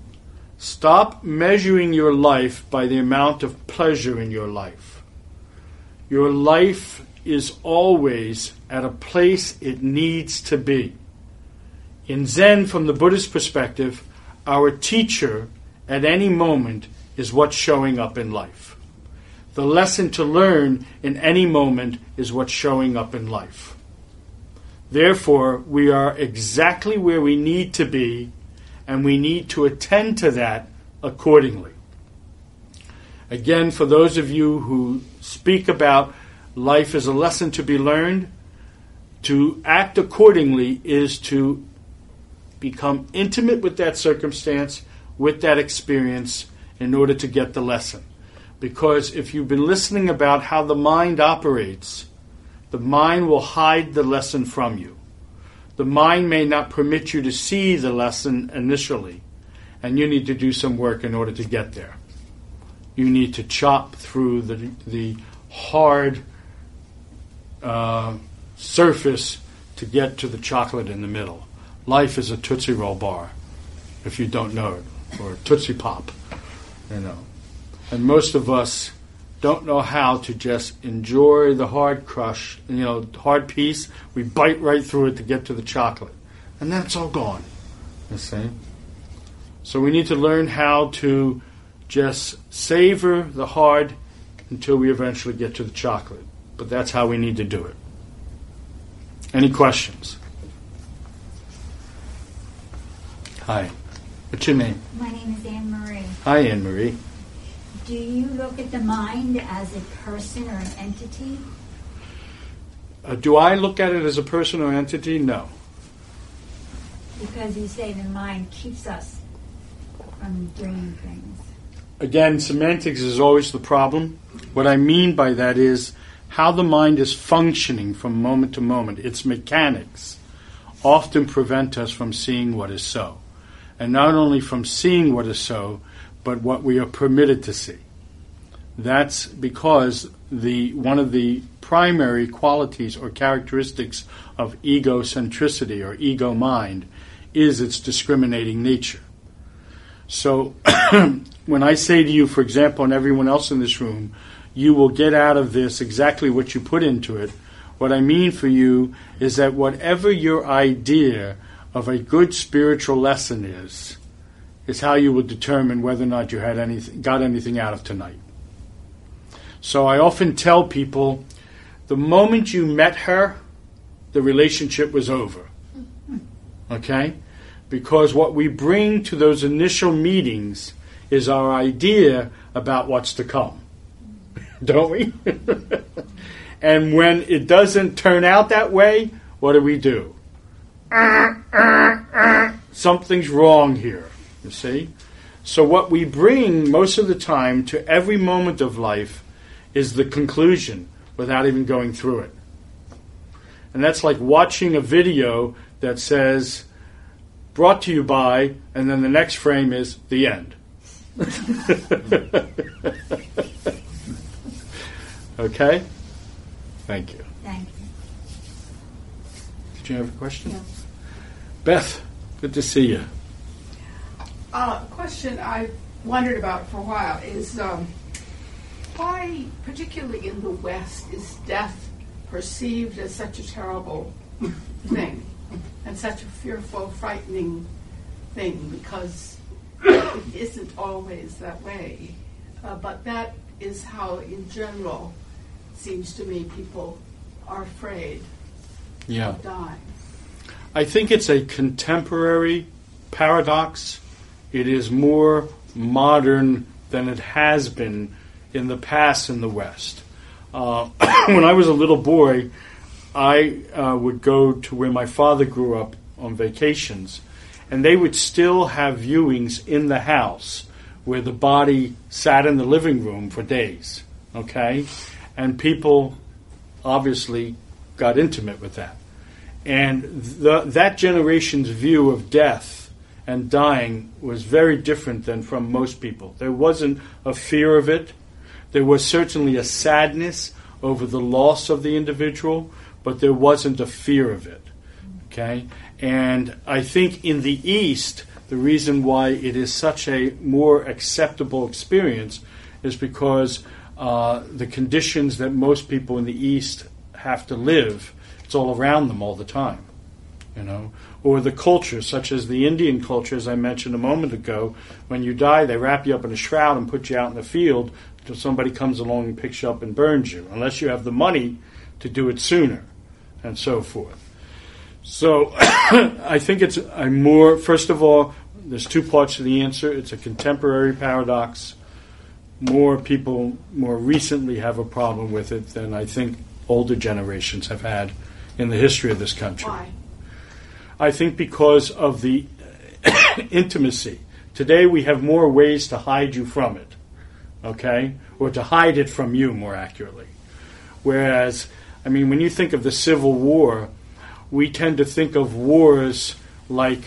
Stop measuring your life by the amount of pleasure in your life. Your life is always at a place it needs to be. In Zen, from the Buddhist perspective, our teacher at any moment is what's showing up in life. The lesson to learn in any moment is what's showing up in life. Therefore, we are exactly where we need to be, and we need to attend to that accordingly. Again, for those of you who speak about life as a lesson to be learned, to act accordingly is to become intimate with that circumstance, with that experience, in order to get the lesson. Because if you've been listening about how the mind operates, the mind will hide the lesson from you. The mind may not permit you to see the lesson initially, and you need to do some work in order to get there. You need to chop through the hard surface to get to the chocolate in the middle. Life is a Tootsie Roll bar, if you don't know it, or a Tootsie Pop, you know. And most of us don't know how to just enjoy the hard crush, hard piece. We bite right through it to get to the chocolate. And that's all gone, you see. So we need to learn how to just savor the hard until we eventually get to the chocolate. But that's how we need to do it. Any questions? Hi. What's your name? My name is Anne Marie. Hi, Anne Marie. Do you look at the mind as a person or an entity? Do I look at it as a person or entity? No. Because you say the mind keeps us from doing things. Again, semantics is always the problem. What I mean by that is how the mind is functioning from moment to moment. Its mechanics often prevent us from seeing what is so. And not only from seeing what is so, but what we are permitted to see. That's because one of the primary qualities or characteristics of egocentricity or ego mind is its discriminating nature. So when I say to you, for example, and everyone else in this room, you will get out of this exactly what you put into it, what I mean for you is that whatever your idea of a good spiritual lesson is how you will determine whether or not you got anything out of tonight. So I often tell people, the moment you met her, the relationship was over. Okay? Because what we bring to those initial meetings is our idea about what's to come. Don't we? And when it doesn't turn out that way, what do? Something's wrong here. You see? So what we bring most of the time to every moment of life is the conclusion without even going through it. And that's like watching a video that says, brought to you by, and then the next frame is the end. Okay? Thank you. Thank you. Did you have a question? Yeah. Beth, good to see you. A question I wondered about for a while is why, particularly in the West, is death perceived as such a terrible thing and such a fearful, frightening thing? Because it isn't always that way. But that is how, in general, seems to me people are afraid of dying. I think it's a contemporary paradox. It is more modern than it has been in the past in the West. When I was a little boy, I would go to where my father grew up on vacations, and they would still have viewings in the house where the body sat in the living room for days, okay? And people obviously got intimate with that. And that generation's view of death and dying was very different than from most people. There wasn't a fear of it. There was certainly a sadness over the loss of the individual, but there wasn't a fear of it. Okay? And I think in the East, the reason why it is such a more acceptable experience is because the conditions that most people in the East have to live, it's all around them all the time, you know. Or the culture, such as the Indian culture, as I mentioned a moment ago, when you die, they wrap you up in a shroud and put you out in the field until somebody comes along and picks you up and burns you, unless you have the money to do it sooner, and so forth. So I think it's a more, first of all, there's two parts to the answer. It's a contemporary paradox. More people more recently have a problem with it than I think older generations have had in the history of this country. Why? I think because of the intimacy. Today we have more ways to hide you from it, okay? Or to hide it from you, more accurately. Whereas, I mean, when you think of the Civil War, we tend to think of wars like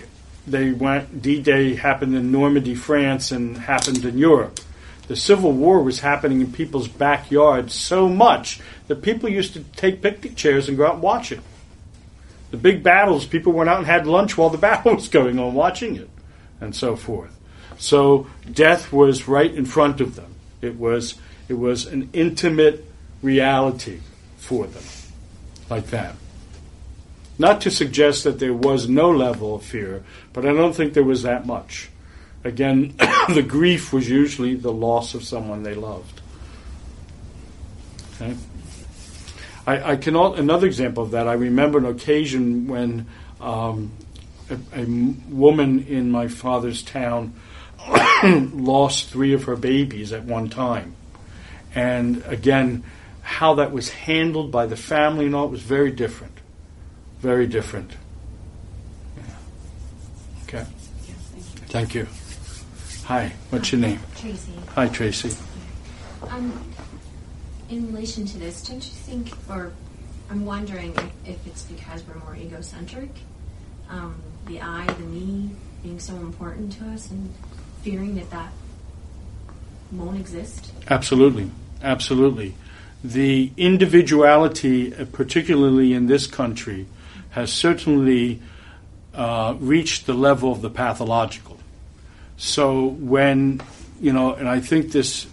D-Day happened in Normandy, France, and happened in Europe. The Civil War was happening in people's backyards so much that people used to take picnic chairs and go out and watch it. The big battles, people went out and had lunch while the battle was going on, watching it, and so forth. So death was right in front of them. It was an intimate reality for them, like that. Not to suggest that there was no level of fear, but I don't think there was that much. Again, the grief was usually the loss of someone they loved. Okay? Another example of that, I remember an occasion when a woman in my father's town lost 3 of her babies at one time. And again, how that was handled by the family and all, it was very different. Very different. Yeah. Okay. Thank you. Hi, what's your name? Tracy. Hi, Tracy. In relation to this, don't you think, or I'm wondering if it's because we're more egocentric, the I, the me, being so important to us, and fearing that won't exist? Absolutely. Absolutely. The individuality, particularly in this country, has certainly reached the level of the pathological. So when, and I think this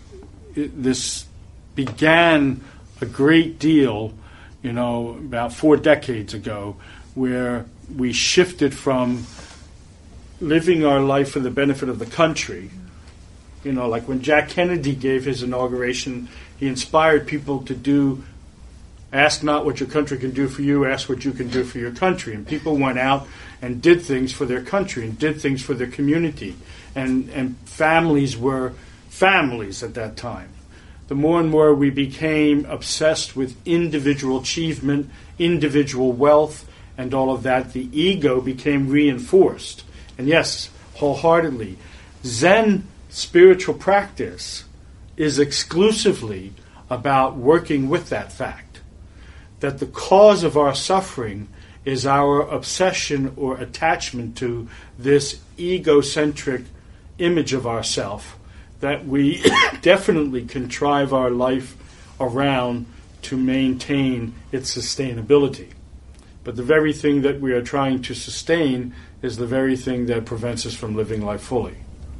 began a great deal, about 4 decades ago, where we shifted from living our life for the benefit of the country. Like when Jack Kennedy gave his inauguration, he inspired people to ask not what your country can do for you, ask what you can do for your country. And people went out and did things for their country and did things for their community. And families were families at that time. The more and more we became obsessed with individual achievement, individual wealth, and all of that, the ego became reinforced. And yes, wholeheartedly. Zen spiritual practice is exclusively about working with that fact, that the cause of our suffering is our obsession or attachment to this egocentric image of ourself that we definitely contrive our life around to maintain its sustainability. But the very thing that we are trying to sustain is the very thing that prevents us from living life fully.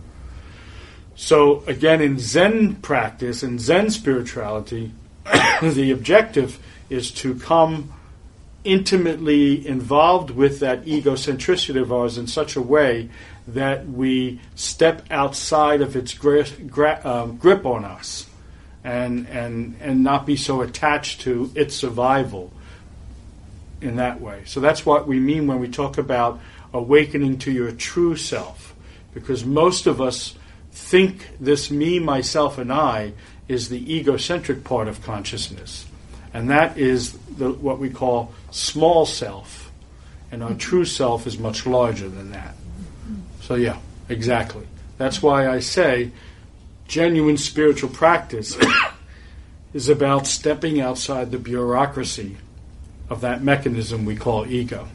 So again, in Zen practice, in Zen spirituality, the objective is to come intimately involved with that egocentricity of ours in such a way that we step outside of its grip on us and not be so attached to its survival in that way. So that's what we mean when we talk about awakening to your true self, because most of us think this me, myself, and I is the egocentric part of consciousness. And that is what we call small self. And our true self is much larger than that. So yeah, exactly. That's why I say genuine spiritual practice is about stepping outside the bureaucracy of that mechanism we call ego.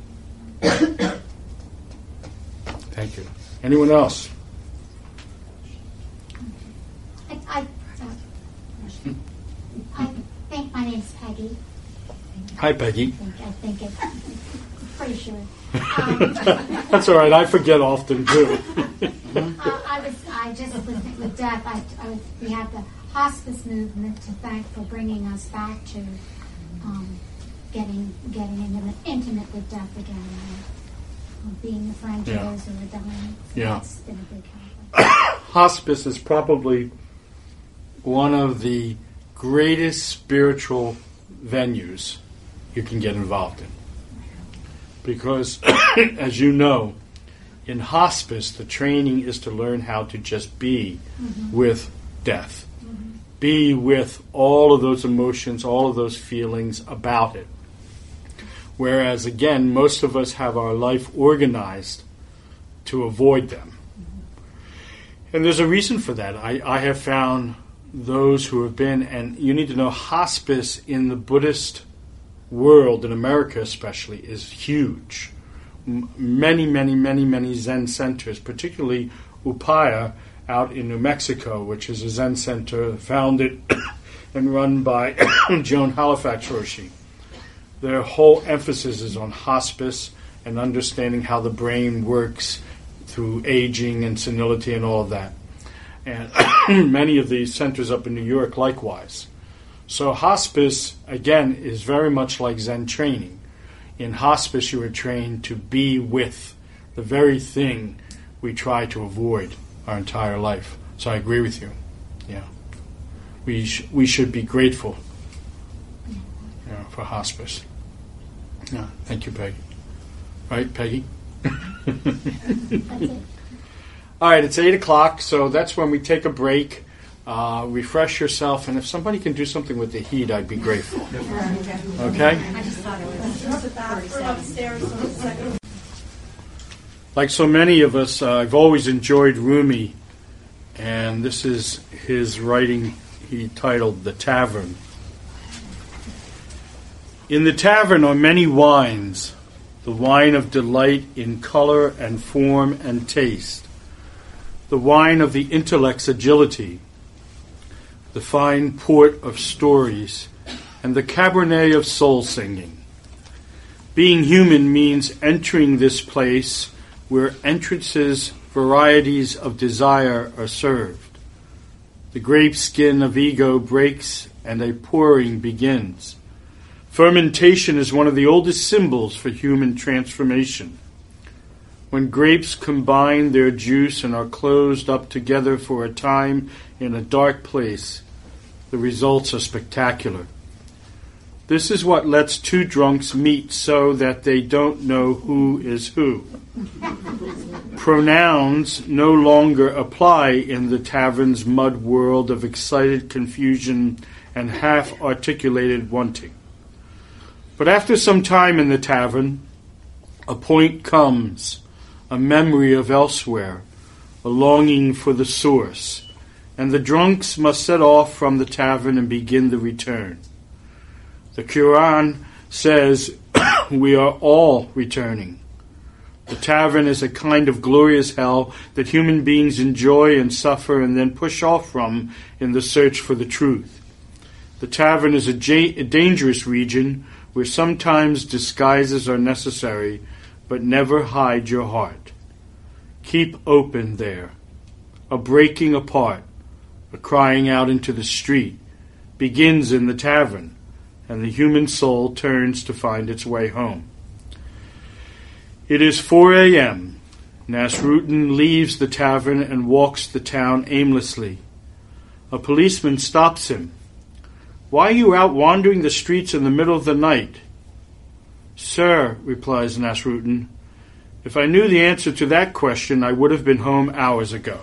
Thank you. Anyone else? I think my name's Peggy. Hi, Peggy. I think it. Pretty sure. That's all right. I forget often too. I just with death. We have the hospice movement to thank for bringing us back to getting intimate with death again, being a friend to those who are dying. So that's been a big help. Hospice is probably one of the greatest spiritual venues you can get involved in. Because, as you know, in hospice, the training is to learn how to just be with death. Be with all of those emotions, all of those feelings about it. Whereas, again, most of us have our life organized to avoid them. And there's a reason for that. I have found those who have been, and you need to know, hospice in the Buddhist world, in America especially, is huge. Many Zen centers, particularly Upaya out in New Mexico, which is a Zen center founded and run by Joan Halifax Roshi. Their whole emphasis is on hospice and understanding how the brain works through aging and senility and all of that. And many of these centers up in New York likewise. So hospice, again, is very much like Zen training. In hospice, you are trained to be with the very thing we try to avoid our entire life. So I agree with you. Yeah, we should be grateful for hospice. Yeah, thank you, Peggy. Right, Peggy? All right, it's 8 o'clock, so that's when we take a break. Refresh yourself, and if somebody can do something with the heat, I'd be grateful. Okay? I just thought it was Like so many of us, I've always enjoyed Rumi, and this is his writing he titled The Tavern. In the tavern are many wines, the wine of delight in color and form and taste, the wine of the intellect's agility, the fine port of stories, and the cabernet of soul singing. Being human means entering this place where entrances, varieties of desire are served. The grape skin of ego breaks and a pouring begins. Fermentation is one of the oldest symbols for human transformation. When grapes combine their juice and are closed up together for a time in a dark place, the results are spectacular. This is what lets two drunks meet so that they don't know who is who. Pronouns no longer apply in the tavern's mud world of excited confusion and half-articulated wanting. But after some time in the tavern, a point comes, a memory of elsewhere, a longing for the source, and the drunks must set off from the tavern and begin the return. The Quran says we are all returning. The tavern is a kind of glorious hell that human beings enjoy and suffer and then push off from in the search for the truth. The tavern is a dangerous region where sometimes disguises are necessary, but never hide your heart. Keep open there. A breaking apart, a crying out into the street, begins in the tavern, and the human soul turns to find its way home. It is 4 a.m. Nasruddin leaves the tavern and walks the town aimlessly. A policeman stops him. "Why are you out wandering the streets in the middle of the night?" "Sir," replies Nasruddin, "if I knew the answer to that question, I would have been home hours ago."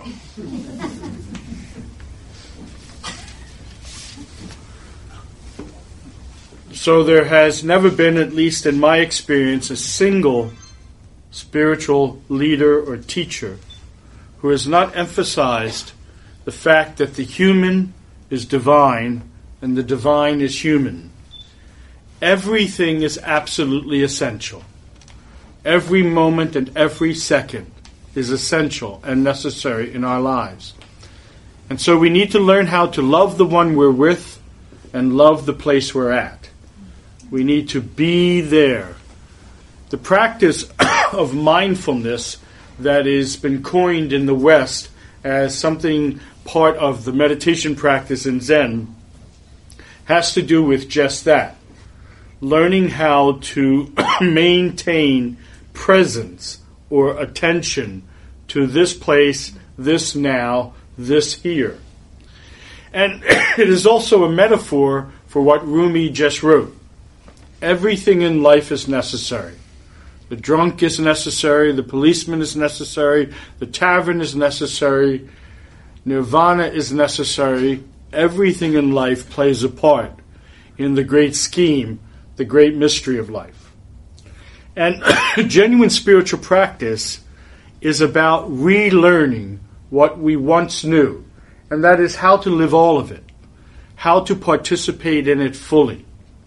So there has never been, at least in my experience, a single spiritual leader or teacher who has not emphasized the fact that the human is divine and the divine is human. Everything is absolutely essential. Every moment and every second is essential and necessary in our lives. And so we need to learn how to love the one we're with and love the place we're at. We need to be there. The practice of mindfulness that has been coined in the West as something part of the meditation practice in Zen has to do with just that. Learning how to maintain presence or attention to this place, this now, this here. And it is also a metaphor for what Rumi just wrote. Everything in life is necessary. The drunk is necessary, the policeman is necessary, the tavern is necessary, nirvana is necessary. Everything in life plays a part in the great scheme, the great mystery of life. And genuine spiritual practice is about relearning what we once knew, and that is how to live all of it, how to participate in it fully,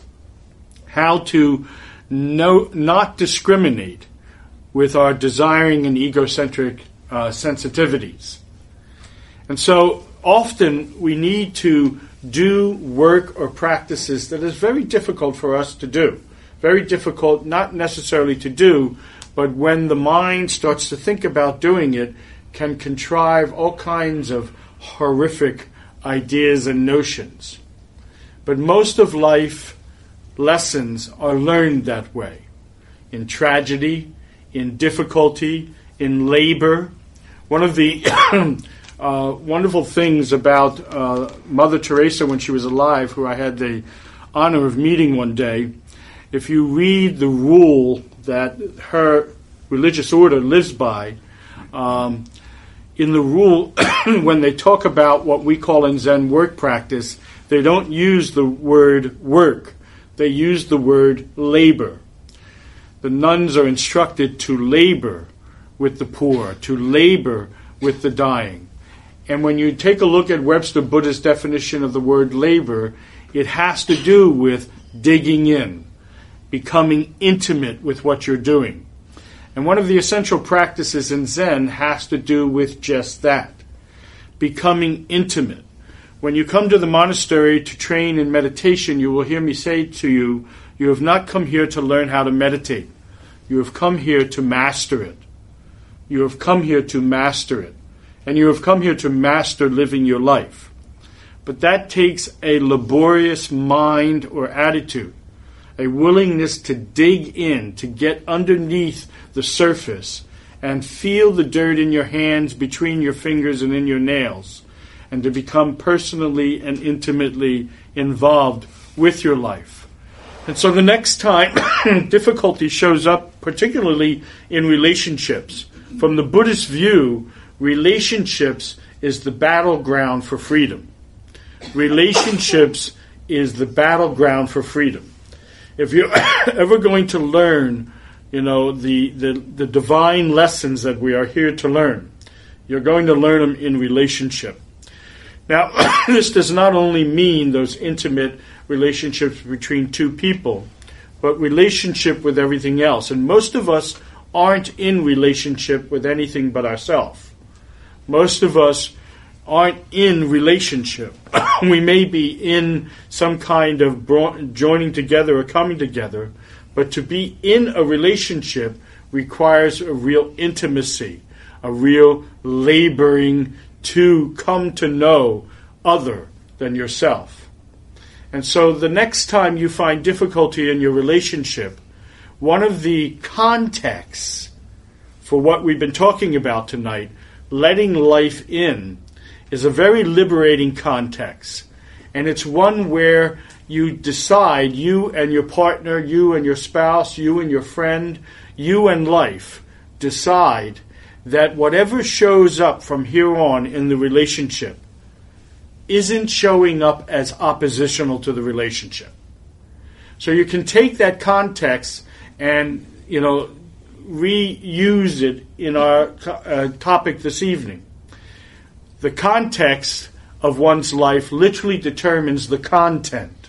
how to not discriminate with our desiring and egocentric sensitivities. And so often we need to do work or practices that is very difficult for us to do. Very difficult, not necessarily to do, but when the mind starts to think about doing it, can contrive all kinds of horrific ideas and notions. But most of life lessons are learned that way. In tragedy, in difficulty, in labor. One of the wonderful things about Mother Teresa when she was alive, who I had the honor of meeting one day, if you read the rule that her religious order lives by, in the rule, when they talk about what we call in Zen work practice, they don't use the word work. They use the word labor. The nuns are instructed to labor with the poor, to labor with the dying. And when you take a look at Webster Buddha's definition of the word labor, it has to do with digging in, becoming intimate with what you're doing. And one of the essential practices in Zen has to do with just that, becoming intimate. When you come to the monastery to train in meditation, you will hear me say to you, you have not come here to learn how to meditate. You have come here to master it. You have come here to master it. And you have come here to master living your life. But that takes a laborious mind or attitude, a willingness to dig in, to get underneath the surface and feel the dirt in your hands, between your fingers and in your nails, and to become personally and intimately involved with your life. And so the next time difficulty shows up, particularly in relationships, from the Buddhist view, relationships is the battleground for freedom. Relationships is the battleground for freedom. If you're ever going to learn, the divine lessons that we are here to learn, You're going to learn them in relationship. Now, this does not only mean those intimate relationships between two people, but relationship with everything else. And most of us aren't in relationship with anything but ourselves. Most of us aren't in relationship. We may be in some kind of joining together or coming together, but to be in a relationship requires a real intimacy, a real laboring to come to know other than yourself. And so the next time you find difficulty in your relationship, one of the contexts for what we've been talking about tonight, letting life in, is a very liberating context. And it's one where you decide, you and your partner, you and your spouse, you and your friend, you and life, decide that whatever shows up from here on in the relationship isn't showing up as oppositional to the relationship. So you can take that context and, reuse it in our topic this evening. The context of one's life literally determines the content.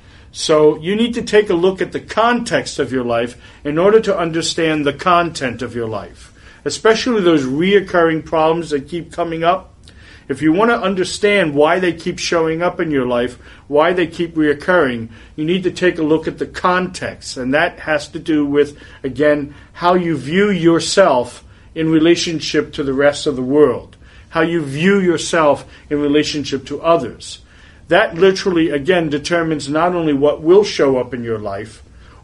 So you need to take a look at the context of your life in order to understand the content of your life, especially those reoccurring problems that keep coming up. If you want to understand why they keep showing up in your life, why they keep reoccurring, you need to take a look at the context. And that has to do with, again, how you view yourself in relationship to the rest of the world, how you view yourself in relationship to others. That literally, again, determines not only what will show up in your life,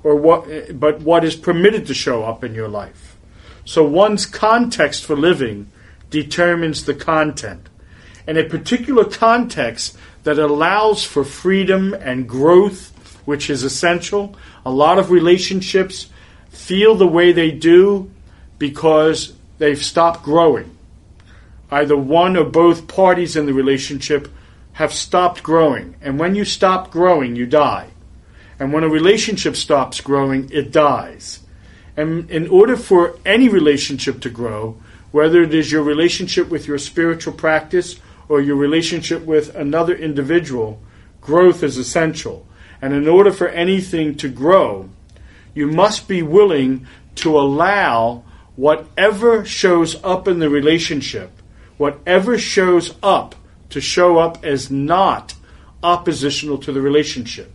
but what is permitted to show up in your life. So one's context for living determines the content. And a particular context that allows for freedom and growth, which is essential. A lot of relationships feel the way they do because they've stopped growing. Either one or both parties in the relationship have stopped growing. And when you stop growing, you die. And when a relationship stops growing, it dies. And in order for any relationship to grow, whether it is your relationship with your spiritual practice or your relationship with another individual, growth is essential. And in order for anything to grow, you must be willing to allow whatever shows up in the relationship, whatever shows up, to show up as not oppositional to the relationship.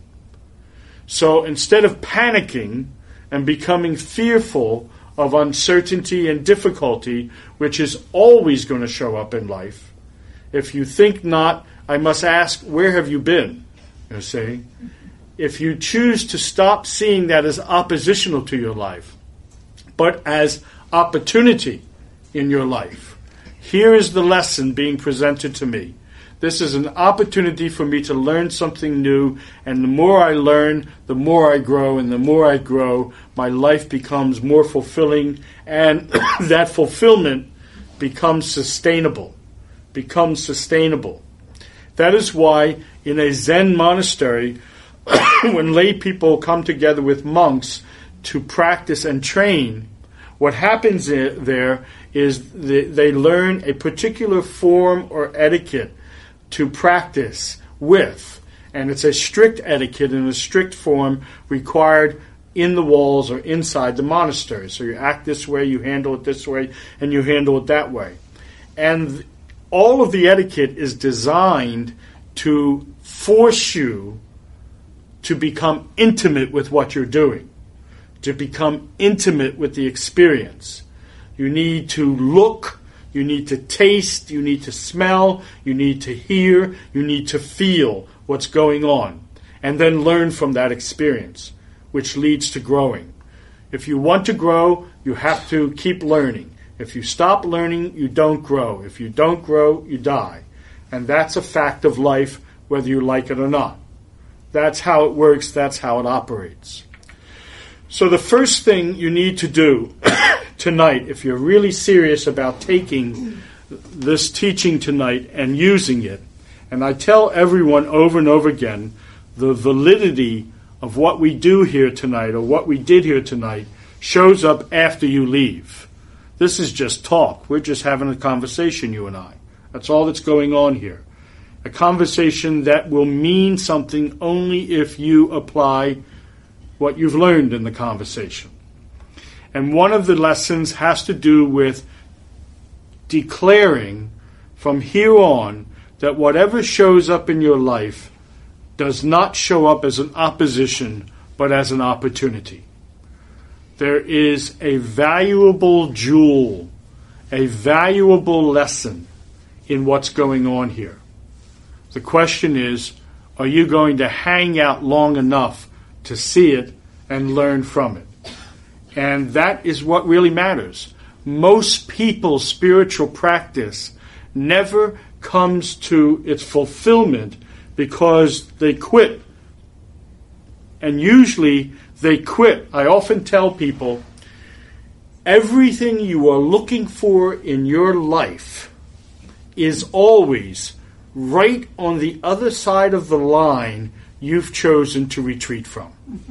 So instead of panicking and becoming fearful of uncertainty and difficulty, which is always going to show up in life, if you think not, I must ask, where have you been? You see? If you choose to stop seeing that as oppositional to your life, but as opportunity in your life, here is the lesson being presented to me. This is an opportunity for me to learn something new, and the more I learn, the more I grow, and the more I grow, my life becomes more fulfilling, and that fulfillment becomes sustainable. That is why in a Zen monastery, when lay people come together with monks to practice and train, what happens there is they learn a particular form or etiquette to practice with. And it's a strict etiquette and a strict form required in the walls or inside the monastery. So you act this way, you handle it this way, and you handle it that way. And all of the etiquette is designed to force you to become intimate with what you're doing, to become intimate with the experience. You need to look, you need to taste, you need to smell, you need to hear, you need to feel what's going on, and then learn from that experience, which leads to growing. If you want to grow, you have to keep learning. If you stop learning, you don't grow. If you don't grow, you die. And that's a fact of life, whether you like it or not. That's how it works. That's how it operates. So the first thing you need to do tonight, if you're really serious about taking this teaching tonight and using it, and I tell everyone over and over again, the validity of what we do here tonight or what we did here tonight shows up after you leave. This is just talk. We're just having a conversation, you and I. That's all that's going on here. A conversation that will mean something only if you apply what you've learned in the conversation. And one of the lessons has to do with declaring from here on that whatever shows up in your life does not show up as an opposition, but as an opportunity. There is a valuable jewel, a valuable lesson in what's going on here. The question is, are you going to hang out long enough to see it and learn from it? And that is what really matters. Most people's spiritual practice never comes to its fulfillment because they quit. And usually they quit. I often tell people, everything you are looking for in your life is always right on the other side of the line you've chosen to retreat from.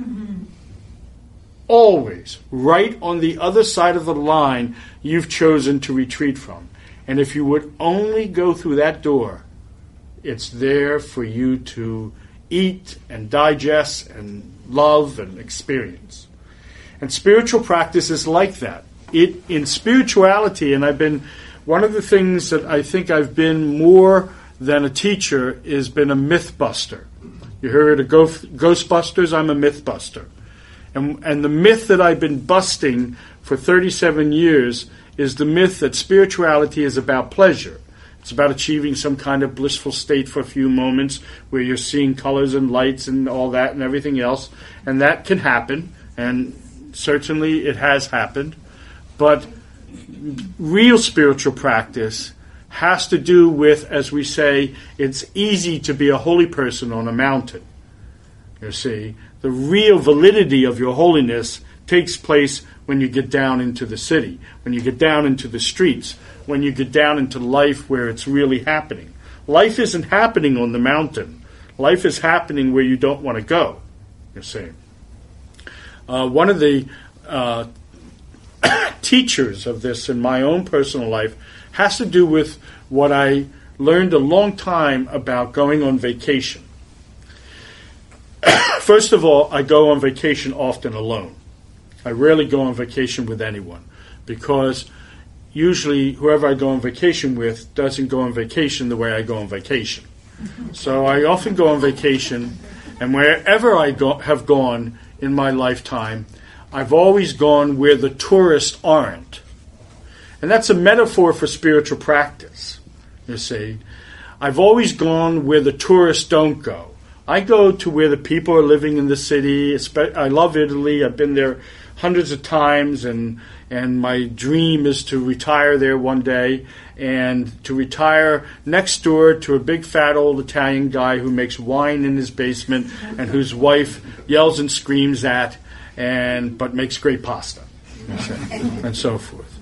Always right on the other side of the line you've chosen to retreat from. And if you would only go through that door, it's there for you to eat and digest and love and experience. And spiritual practice is like that. In spirituality, and one of the things that I think I've been more than a teacher is been a myth buster. You heard of Ghostbusters? I'm a myth buster. And the myth that I've been busting for 37 years is the myth that spirituality is about pleasure. It's about achieving some kind of blissful state for a few moments where you're seeing colors and lights and all that and everything else. And that can happen, and certainly it has happened. But real spiritual practice has to do with, as we say, it's easy to be a holy person on a mountain. You see, the real validity of your holiness takes place when you get down into the city, when you get down into the streets, when you get down into life where it's really happening. Life isn't happening on the mountain. Life is happening where you don't want to go, you see. One of the teachers of this in my own personal life has to do with what I learned a long time about going on vacation. First of all, I go on vacation often alone. I rarely go on vacation with anyone because usually whoever I go on vacation with doesn't go on vacation the way I go on vacation. So I often go on vacation, and wherever I have gone in my lifetime, I've always gone where the tourists aren't. And that's a metaphor for spiritual practice, you see. I've always gone where the tourists don't go. I go to where the people are living in the city. I love Italy. I've been there hundreds of times, and my dream is to retire there one day and to retire next door to a big fat old Italian guy who makes wine in his basement and whose wife yells and screams at but makes great pasta and so forth.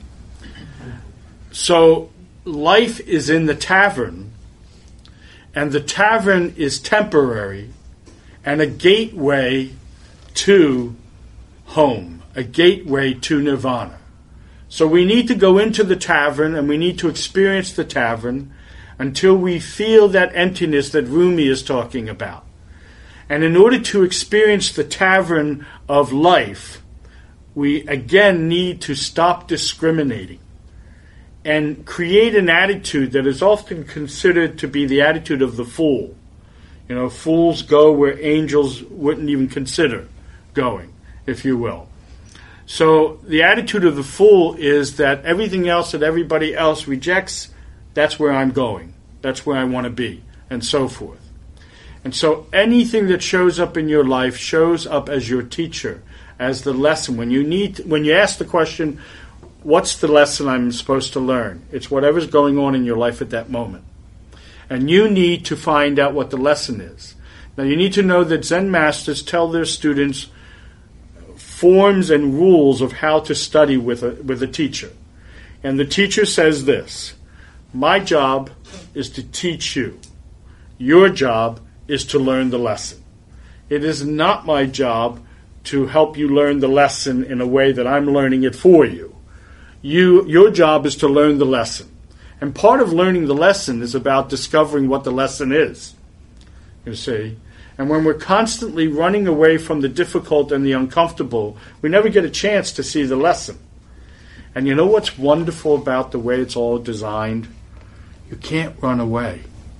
So life is in the tavern, and the tavern is temporary and a gateway to home, a gateway to nirvana. So we need to go into the tavern and we need to experience the tavern until we feel that emptiness that Rumi is talking about. And in order to experience the tavern of life, we again need to stop discriminating and create an attitude that is often considered to be the attitude of the fool. You know, fools go where angels wouldn't even consider going, if you will. So the attitude of the fool is that everything else that everybody else rejects, that's where I'm going. That's where I want to be, and so forth. And so anything that shows up in your life shows up as your teacher, as the lesson. When you ask the question, what's the lesson I'm supposed to learn? It's whatever's going on in your life at that moment. And you need to find out what the lesson is. Now you need to know that Zen masters tell their students forms and rules of how to study with a teacher. And the teacher says this: my job is to teach you. Your job is to learn the lesson. It is not my job to help you learn the lesson in a way that I'm learning it for you. your job is to learn the lesson. And part of learning the lesson is about discovering what the lesson is. You see? And when we're constantly running away from the difficult and the uncomfortable, we never get a chance to see the lesson. And you know what's wonderful about the way it's all designed? You can't run away.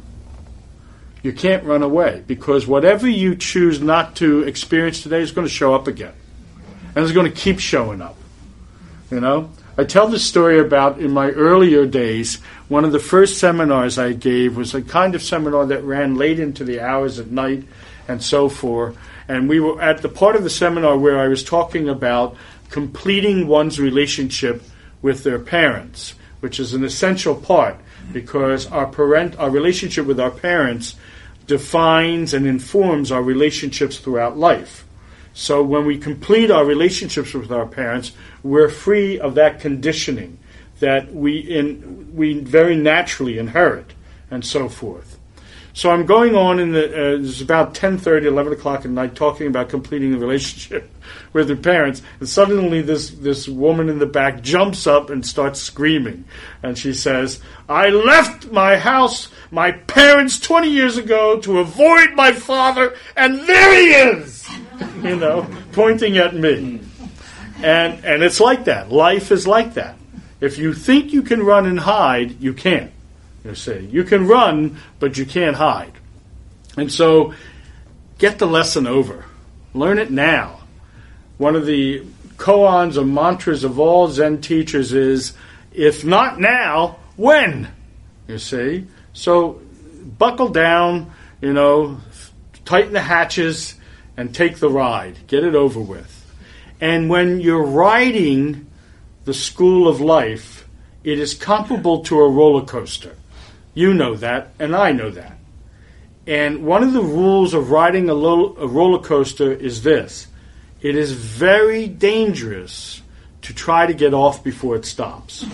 You can't run away, because whatever you choose not to experience today is going to show up again. And it's going to keep showing up. You know? I tell this story about in my earlier days, one of the first seminars I gave was a kind of seminar that ran late into the hours at night and so forth. And we were at the part of the seminar where I was talking about completing one's relationship with their parents, which is an essential part, because our relationship with our parents defines and informs our relationships throughout life. So when we complete our relationships with our parents, we're free of that conditioning that we very naturally inherit, and so forth. So I'm going on it's about 10:30, 11 o'clock at night, talking about completing the relationship with the parents, and suddenly this woman in the back jumps up and starts screaming, and she says, "I left my house, my parents 20 years ago to avoid my father, and there he is!" You know, pointing at me. And it's like that. Life is like that. If you think you can run and hide, you can't. You see, you can run, but you can't hide. And so, get the lesson over. Learn it now. One of the koans or mantras of all Zen teachers is, if not now, when? You see? So, buckle down, tighten the hatches, and take the ride. Get it over with. And when you're riding the school of life, it is comparable to a roller coaster. You know that, and I know that. And one of the rules of riding a roller coaster is this. It is very dangerous to try to get off before it stops.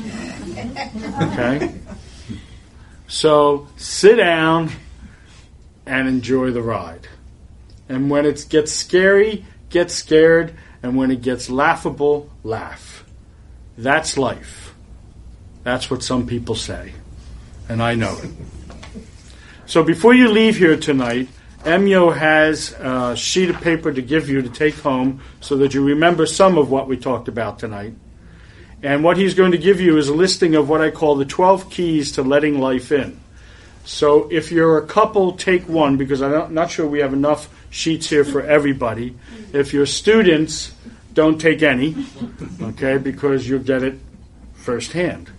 Okay? So sit down and enjoy the ride. And when it gets scary, get scared. And when it gets laughable, laugh. That's life. That's what some people say. And I know it. So before you leave here tonight, Emyo has a sheet of paper to give you to take home so that you remember some of what we talked about tonight. And what he's going to give you is a listing of what I call the 12 keys to letting life in. So if you're a couple, take one, because I'm not sure we have enough sheets here for everybody. If you're students, don't take any, okay, because you'll get it firsthand.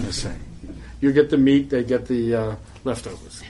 You get the meat, they get the leftovers.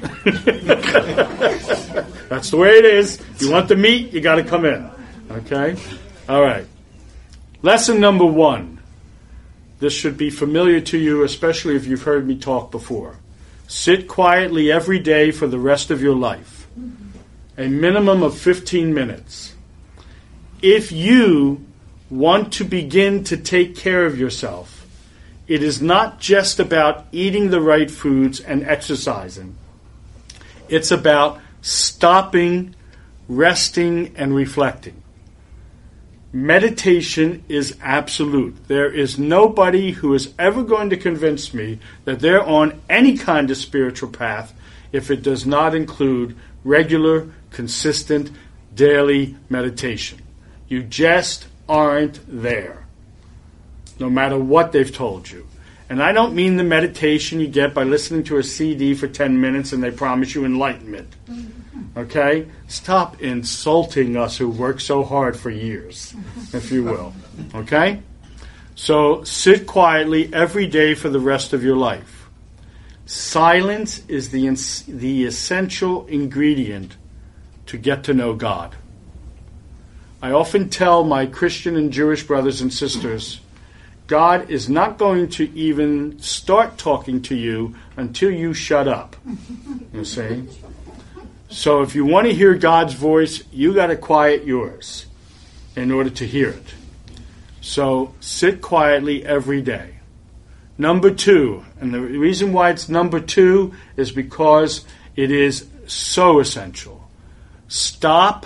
That's the way it is. If you want the meat, you got to come in. Okay? All right. Lesson number 1. This should be familiar to you, especially if you've heard me talk before. Sit quietly every day for the rest of your life. A minimum of 15 minutes. If you want to begin to take care of yourself, it is not just about eating the right foods and exercising. It's about stopping, resting, and reflecting. Meditation is absolute. There is nobody who is ever going to convince me that they're on any kind of spiritual path if it does not include regular, consistent, daily meditation. You just aren't there, no matter what they've told you. And I don't mean the meditation you get by listening to a CD for 10 minutes and they promise you enlightenment. Okay? Stop insulting us who work so hard for years, if you will. Okay? So sit quietly every day for the rest of your life. Silence is the essential ingredient to get to know God. I often tell my Christian and Jewish brothers and sisters, God is not going to even start talking to you until you shut up. You see? So if you want to hear God's voice, you got to quiet yours in order to hear it. So sit quietly every day. Number 2, and the reason why it's number 2 is because it is so essential. Stop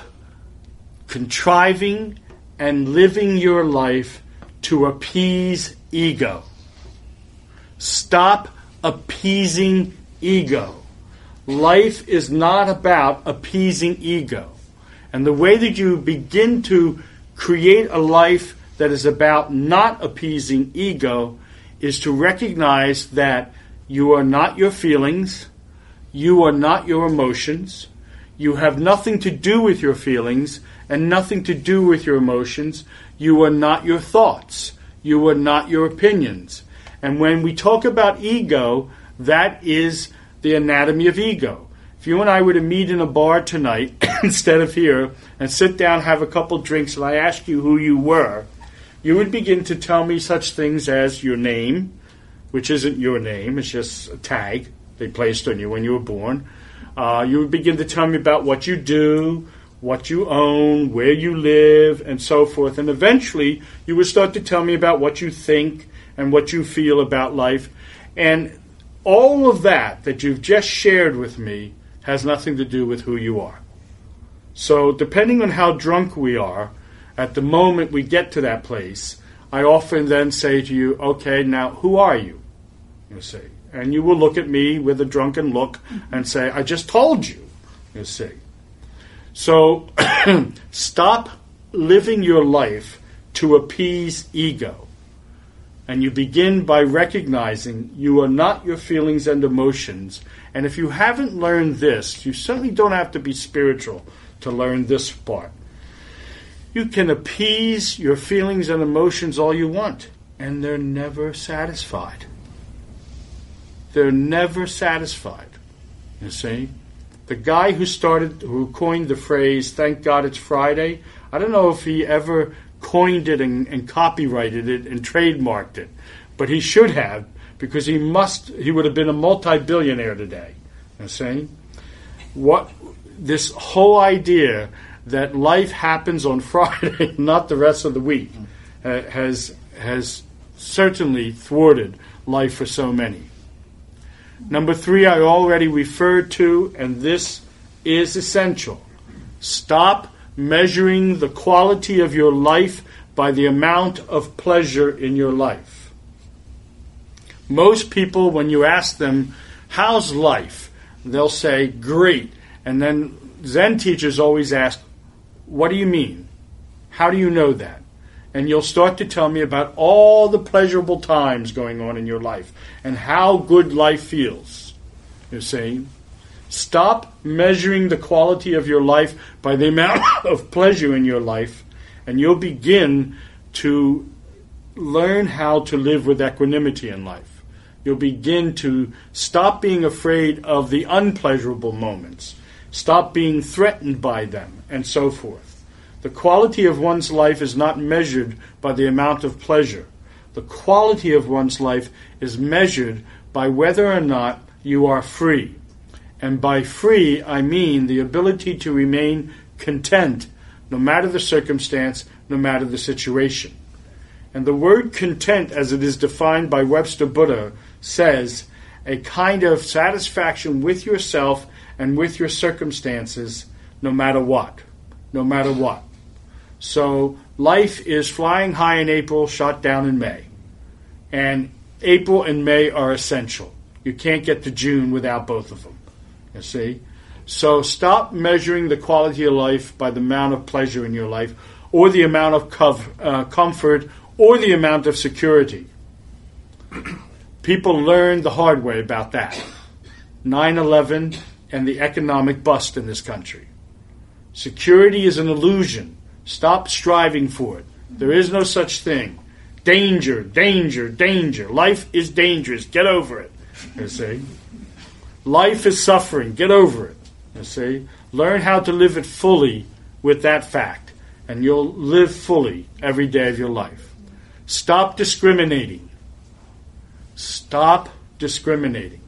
contriving and living your life to appease ego. Stop appeasing ego. Life is not about appeasing ego. And the way that you begin to create a life that is about not appeasing ego is to recognize that you are not your feelings, you are not your emotions, you have nothing to do with your feelings and nothing to do with your emotions, you are not your thoughts, you are not your opinions. And when we talk about ego, that is the anatomy of ego. If you and I were to meet in a bar tonight instead of here and sit down, have a couple drinks, and I ask you who you were, you would begin to tell me such things as your name, which isn't your name, it's just a tag they placed on you when you were born. You would begin to tell me about what you do, what you own, where you live, and so forth. And eventually, you would start to tell me about what you think and what you feel about life. And all of that you've just shared with me has nothing to do with who you are. So depending on how drunk we are, at the moment we get to that place, I often then say to you, okay, now who are you? You see. And you will look at me with a drunken look and say, I just told you. You see. So stop living your life to appease ego. And you begin by recognizing you are not your feelings and emotions. And if you haven't learned this, you certainly don't have to be spiritual to learn this part. You can appease your feelings and emotions all you want, and they're never satisfied. They're never satisfied. You see? The guy who coined the phrase, thank God it's Friday, I don't know if he ever coined it and copyrighted it and trademarked it, but he should have, because he would have been a multi-billionaire today. You see? This whole idea that life happens on Friday, not the rest of the week, has certainly thwarted life for so many. Number 3, I already referred to, and this is essential. Stop measuring the quality of your life by the amount of pleasure in your life. Most people, when you ask them, how's life? They'll say, great. And then Zen teachers always ask, what do you mean? How do you know that? And you'll start to tell me about all the pleasurable times going on in your life and how good life feels. You see? Stop measuring the quality of your life by the amount of pleasure in your life, and you'll begin to learn how to live with equanimity in life. You'll begin to stop being afraid of the unpleasurable moments, stop being threatened by them, and so forth. The quality of one's life is not measured by the amount of pleasure. The quality of one's life is measured by whether or not you are free. And by free, I mean the ability to remain content no matter the circumstance, no matter the situation. And the word content, as it is defined by Webster Buddha, says a kind of satisfaction with yourself and with your circumstances no matter what. No matter what. So life is flying high in April, shot down in May. And April and May are essential. You can't get to June without both of them. You see? So stop measuring the quality of life by the amount of pleasure in your life, or the amount of comfort, or the amount of security. People learned the hard way about that. 9/11 and the economic bust in this country. Security is an illusion. Stop striving for it. There is no such thing. Danger, danger, danger. Life is dangerous. Get over it. You see? Life is suffering. Get over it. You see? Learn how to live it fully with that fact, and you'll live fully every day of your life. Stop discriminating. Stop discriminating.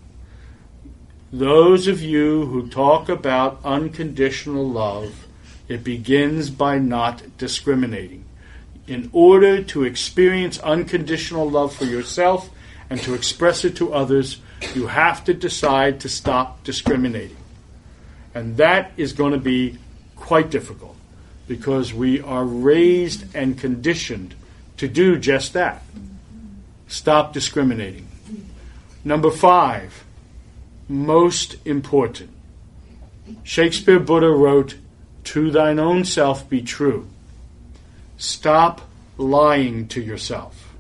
Those of you who talk about unconditional love, it begins by not discriminating. In order to experience unconditional love for yourself and to express it to others, you have to decide to stop discriminating. And that is going to be quite difficult because we are raised and conditioned to do just that. Stop discriminating. Number 5, most important. Shakespeare Buddha wrote, "To thine own self be true." Stop lying to yourself.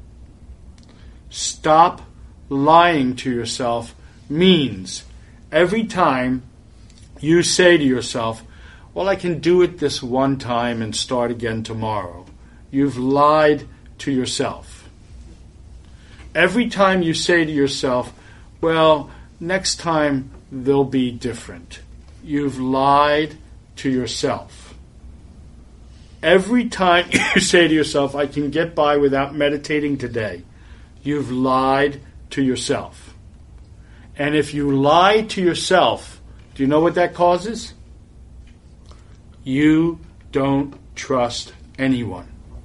Stop lying to yourself means every time you say to yourself, well, I can do it this one time and start again tomorrow, you've lied to yourself. Every time you say to yourself, well, next time they'll be different, you've lied to yourself. Every time you say to yourself, I can get by without meditating today, you've lied to yourself. And if you lie to yourself, do you know what that causes? You don't trust anyone.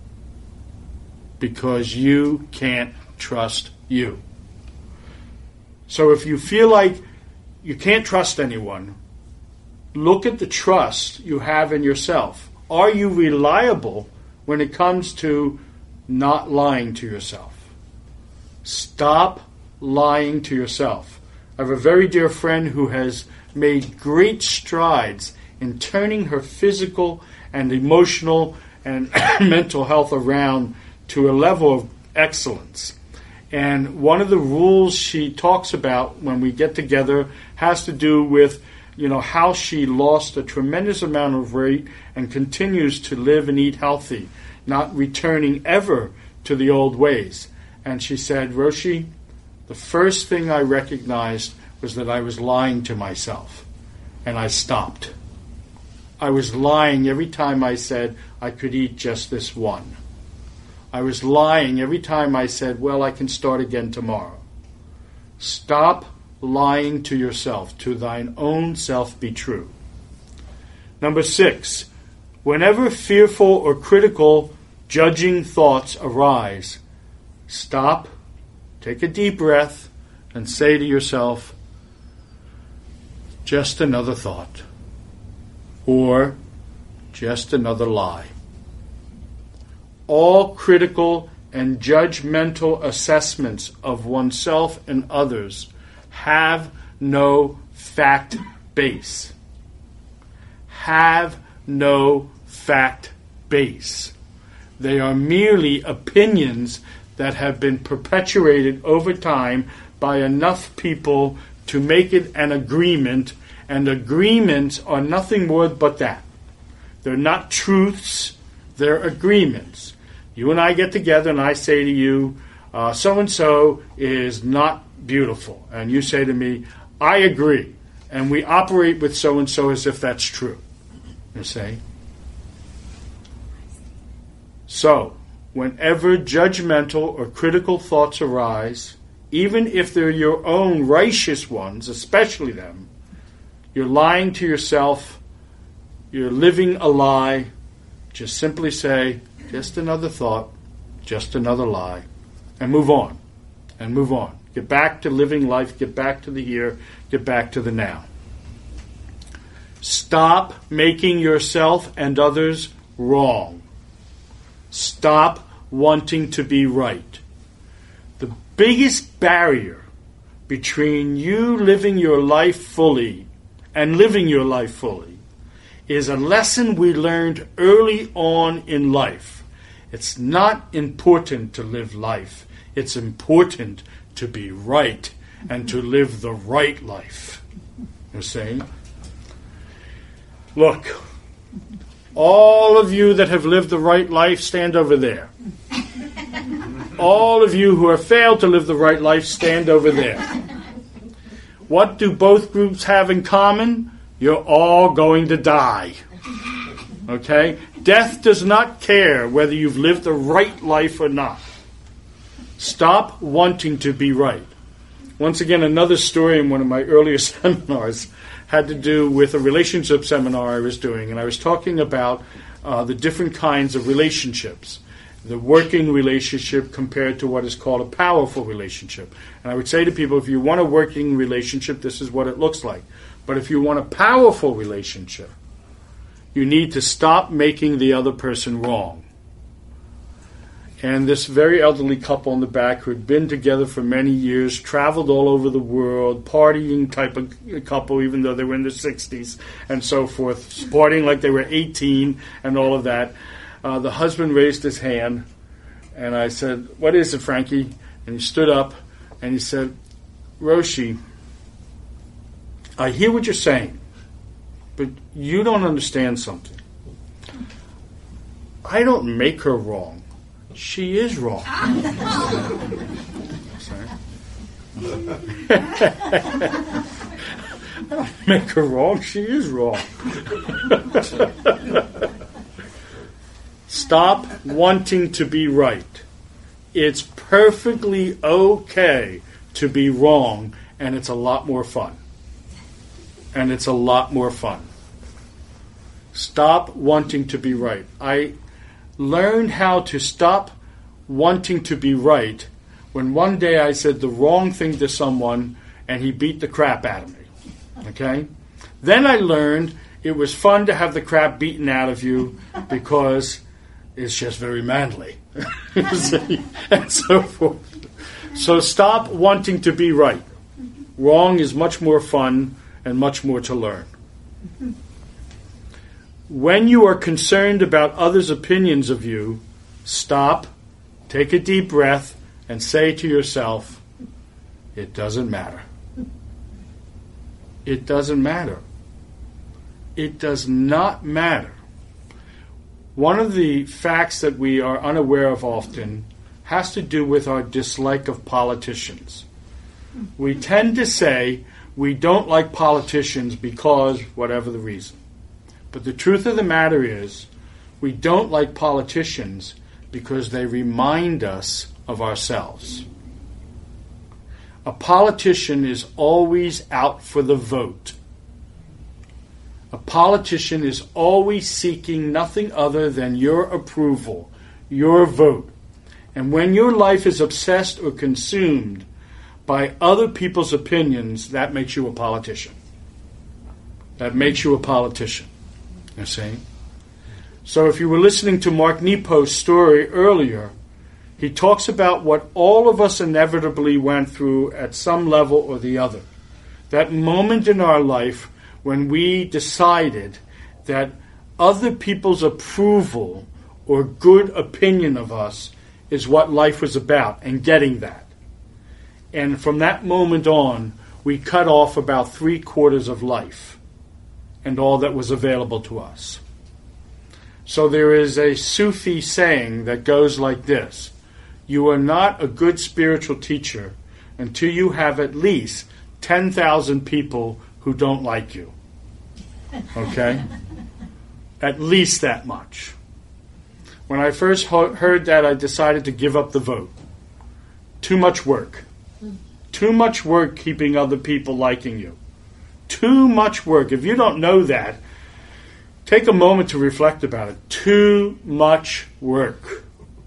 Because you can't trust you. So if you feel like you can't trust anyone, look at the trust you have in yourself. Are you reliable when it comes to not lying to yourself? Stop lying to yourself. I have a very dear friend who has made great strides in turning her physical and emotional and mental health around to a level of excellence. And one of the rules she talks about when we get together has to do with, how she lost a tremendous amount of weight and continues to live and eat healthy, not returning ever to the old ways. And she said, Roshi, the first thing I recognized was that I was lying to myself. And I stopped. I was lying every time I said I could eat just this one. I was lying every time I said, well, I can start again tomorrow. Stop lying to yourself. To thine own self be true. Number 6, whenever fearful or critical, judging thoughts arise, stop, take a deep breath, and say to yourself, just another thought. Or just another lie. All critical and judgmental assessments of oneself and others have no fact base. Have no fact base. They are merely opinions that have been perpetuated over time by enough people to make it an agreement, and agreements are nothing more but that. They're not truths, they're agreements. You and I get together and I say to you, so-and-so is not beautiful. And you say to me, I agree. And we operate with so-and-so as if that's true. You see? So, whenever judgmental or critical thoughts arise, even if they're your own righteous ones, especially them, you're lying to yourself, you're living a lie, just simply say, just another thought, just another lie, and move on, and move on. Get back to living life, get back to the here, get back to the now. Stop making yourself and others wrong. Stop wanting to be right. The biggest barrier between you living your life fully and living your life fully is a lesson we learned early on in life. It's not important to live life. It's important to be right and to live the right life. You see? Look, all of you that have lived the right life, stand over there. All of you who have failed to live the right life, stand over there. What do both groups have in common? You're all going to die. Okay? Death does not care whether you've lived the right life or not. Stop wanting to be right. Once again, another story in one of my earlier seminars had to do with a relationship seminar I was doing, and I was talking about the different kinds of relationships. The working relationship compared to what is called a powerful relationship. And I would say to people, if you want a working relationship, this is what it looks like. But if you want a powerful relationship, you need to stop making the other person wrong. And this very elderly couple in the back who had been together for many years, traveled all over the world, partying type of couple, even though they were in their 60s and so forth, partying like they were 18 and all of that. The husband raised his hand, and I said, "What is it, Frankie?" And he stood up, and he said, "Roshi, I hear what you're saying, but you don't understand something. I don't make her wrong. She is wrong." Sorry. I don't make her wrong. She is wrong. Stop wanting to be right. It's perfectly okay to be wrong, and it's a lot more fun. And it's a lot more fun. Stop wanting to be right. I learned how to stop wanting to be right when one day I said the wrong thing to someone and he beat the crap out of me. Okay? Then I learned it was fun to have the crap beaten out of you because it's just very manly. And so forth. So stop wanting to be right. Wrong is much more fun and much more to learn. When you are concerned about others' opinions of you, stop, take a deep breath, and say to yourself, it doesn't matter. It doesn't matter. It does not matter. One of the facts that we are unaware of often has to do with our dislike of politicians. We tend to say we don't like politicians because whatever the reason. But the truth of the matter is, we don't like politicians because they remind us of ourselves. A politician is always out for the vote. A politician is always seeking nothing other than your approval, your vote. And when your life is obsessed or consumed by other people's opinions, that makes you a politician. That makes you a politician. You see? So if you were listening to Mark Nepo's story earlier, he talks about what all of us inevitably went through at some level or the other. That moment in our life when we decided that other people's approval or good opinion of us is what life was about, and getting that. And from that moment on, we cut off about 3/4 of life and all that was available to us. So there is a Sufi saying that goes like this: you are not a good spiritual teacher until you have at least 10,000 people who don't like you. Okay? At least that much. When I first heard that, I decided to give up the vote. Too much work. Too much work keeping other people liking you. Too much work. If you don't know that, take a moment to reflect about it. Too much work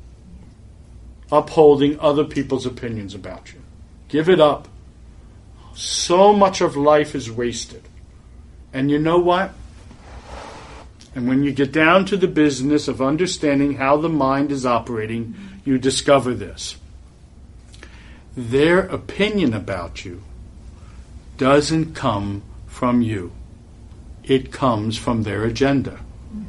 upholding other people's opinions about you. Give it up. So much of life is wasted. And you know what? And when you get down to the business of understanding how the mind is operating, you discover this. Their opinion about you doesn't come from you. It comes from their agenda.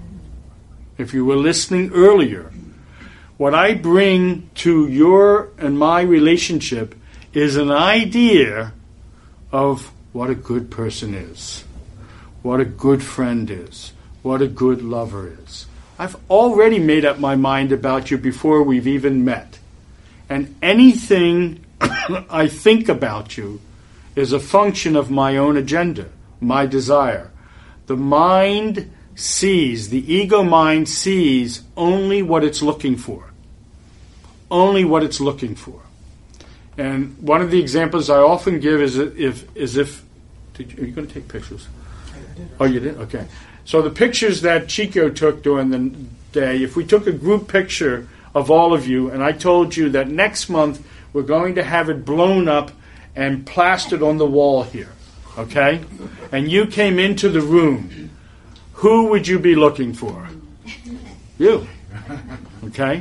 If you were listening earlier, what I bring to your and my relationship is an idea of what a good person is, what a good friend is, what a good lover is. I've already made up my mind about you before we've even met. And anything I think about you is a function of my own agenda, my desire. The mind sees, the ego mind sees only what it's looking for. Only what it's looking for. And one of the examples I often give is if are you going to take pictures? Oh, you did? Okay. So the pictures that Chico took during the day, if we took a group picture of all of you, and I told you that next month we're going to have it blown up and plastered on the wall here, okay? And you came into the room, who would you be looking for? You, okay?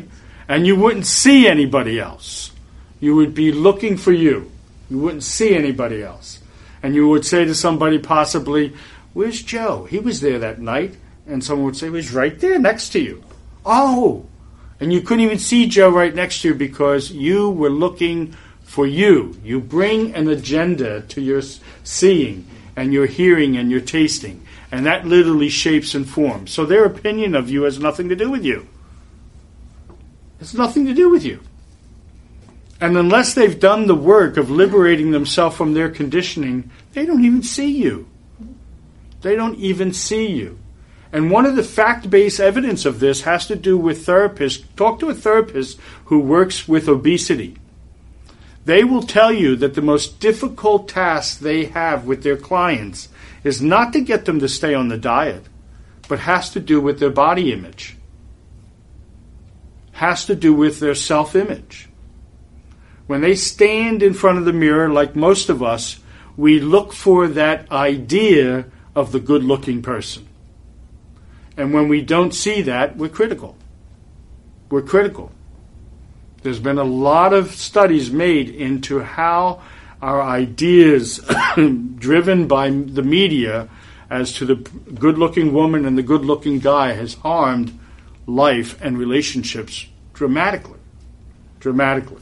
And you wouldn't see anybody else. You would be looking for you. You wouldn't see anybody else. And you would say to somebody possibly, where's Joe? He was there that night. And someone would say, well, he's right there next to you. Oh! And you couldn't even see Joe right next to you because you were looking for you. You bring an agenda to your seeing and your hearing and your tasting. And that literally shapes and forms. So their opinion of you has nothing to do with you. It's nothing to do with you. And unless they've done the work of liberating themselves from their conditioning, they don't even see you. They don't even see you. And one of the fact-based evidence of this has to do with therapists. Talk to a therapist who works with obesity. They will tell you that the most difficult task they have with their clients is not to get them to stay on the diet, but has to do with their body image. Has to do with their self-image. When they stand in front of the mirror, like most of us, we look for that idea of the good-looking person. And when we don't see that, we're critical. We're critical. There's been a lot of studies made into how our ideas, driven by the media, as to the good-looking woman and the good-looking guy has harmed life and relationships dramatically. Dramatically.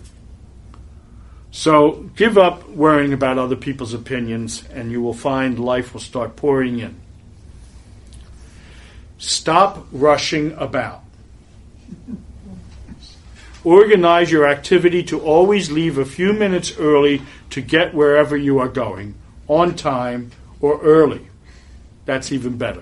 So give up worrying about other people's opinions and you will find life will start pouring in. Stop rushing about. Organize your activity to always leave a few minutes early to get wherever you are going, on time or early. That's even better.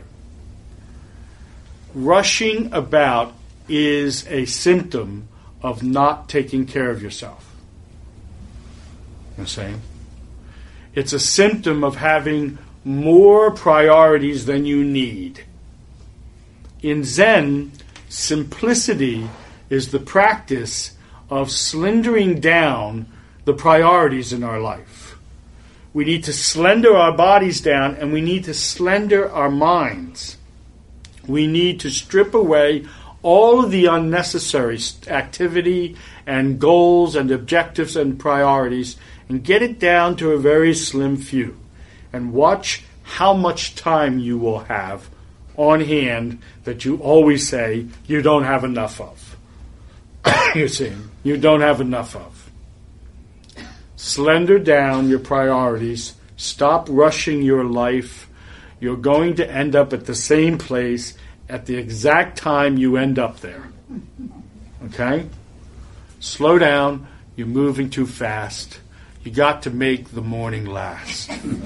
Rushing about is a symptom of not taking care of yourself. You know what I'm saying? It's a symptom of having more priorities than you need. In Zen, simplicity is the practice of slendering down the priorities in our life. We need to slender our bodies down and we need to slender our minds. We need to strip away all of the unnecessary activity and goals and objectives and priorities and get it down to a very slim few. And watch how much time you will have on hand that you always say you don't have enough of. You see, you don't have enough of. Slender down your priorities. Stop rushing your life. You're going to end up at the same place at the exact time you end up there. Okay? Slow down. You're moving too fast. You got to make the morning last.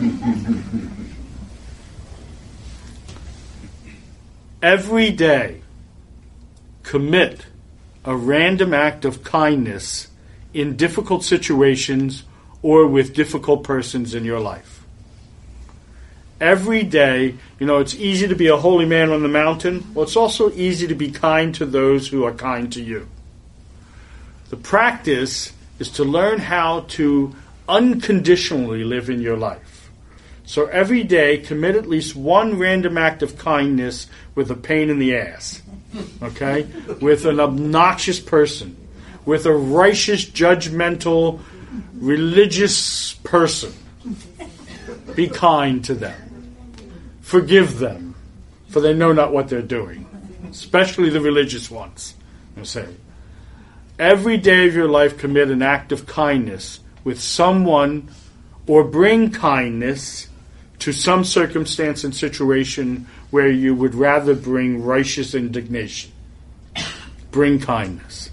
Every day, commit a random act of kindness in difficult situations or with difficult persons in your life. Every day, it's easy to be a holy man on the mountain. Well, it's also easy to be kind to those who are kind to you. The practice is to learn how to unconditionally live in your life. So every day, commit at least one random act of kindness with a pain in the ass. Okay? With an obnoxious person. With a righteous, judgmental, religious person. Be kind to them. Forgive them, for they know not what they're doing. Especially the religious ones. I say, every day of your life, commit an act of kindness with someone, or bring kindness to some circumstance and situation where you would rather bring righteous indignation. Bring kindness.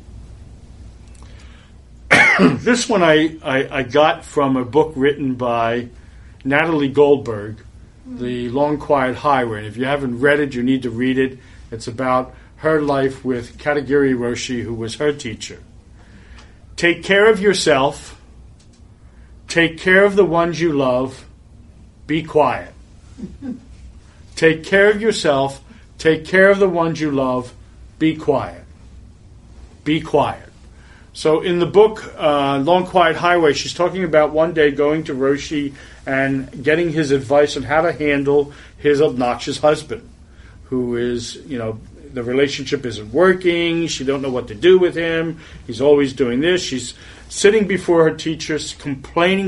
This one I got from a book written by Natalie Goldberg, The Long Quiet Highway. And if you haven't read it, you need to read it. It's about her life with Katagiri Roshi, who was her teacher. Take care of yourself. Take care of the ones you love. Be quiet. Take care of yourself. Take care of the ones you love. Be quiet. Be quiet. So in the book, Long Quiet Highway, she's talking about one day going to Roshi and getting his advice on how to handle his obnoxious husband, who is, the relationship isn't working. She don't know what to do with him. He's always doing this. She's sitting before her teachers, complaining.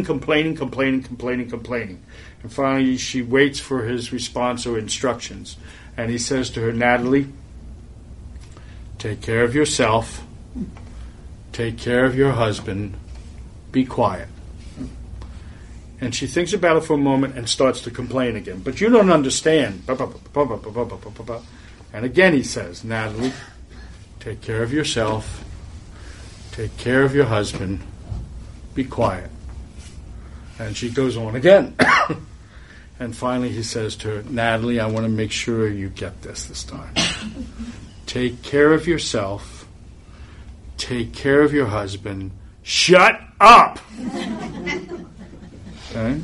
And finally, she waits for his response or instructions. And he says to her, Natalie, take care of yourself. Take care of your husband. Be quiet. And she thinks about it for a moment and starts to complain again. But you don't understand. And again he says, Natalie, take care of yourself. Take care of your husband. Be quiet. And she goes on again. And finally he says to her, Natalie, I want to make sure you get this time. Take care of yourself. Take care of your husband. Shut up! Okay?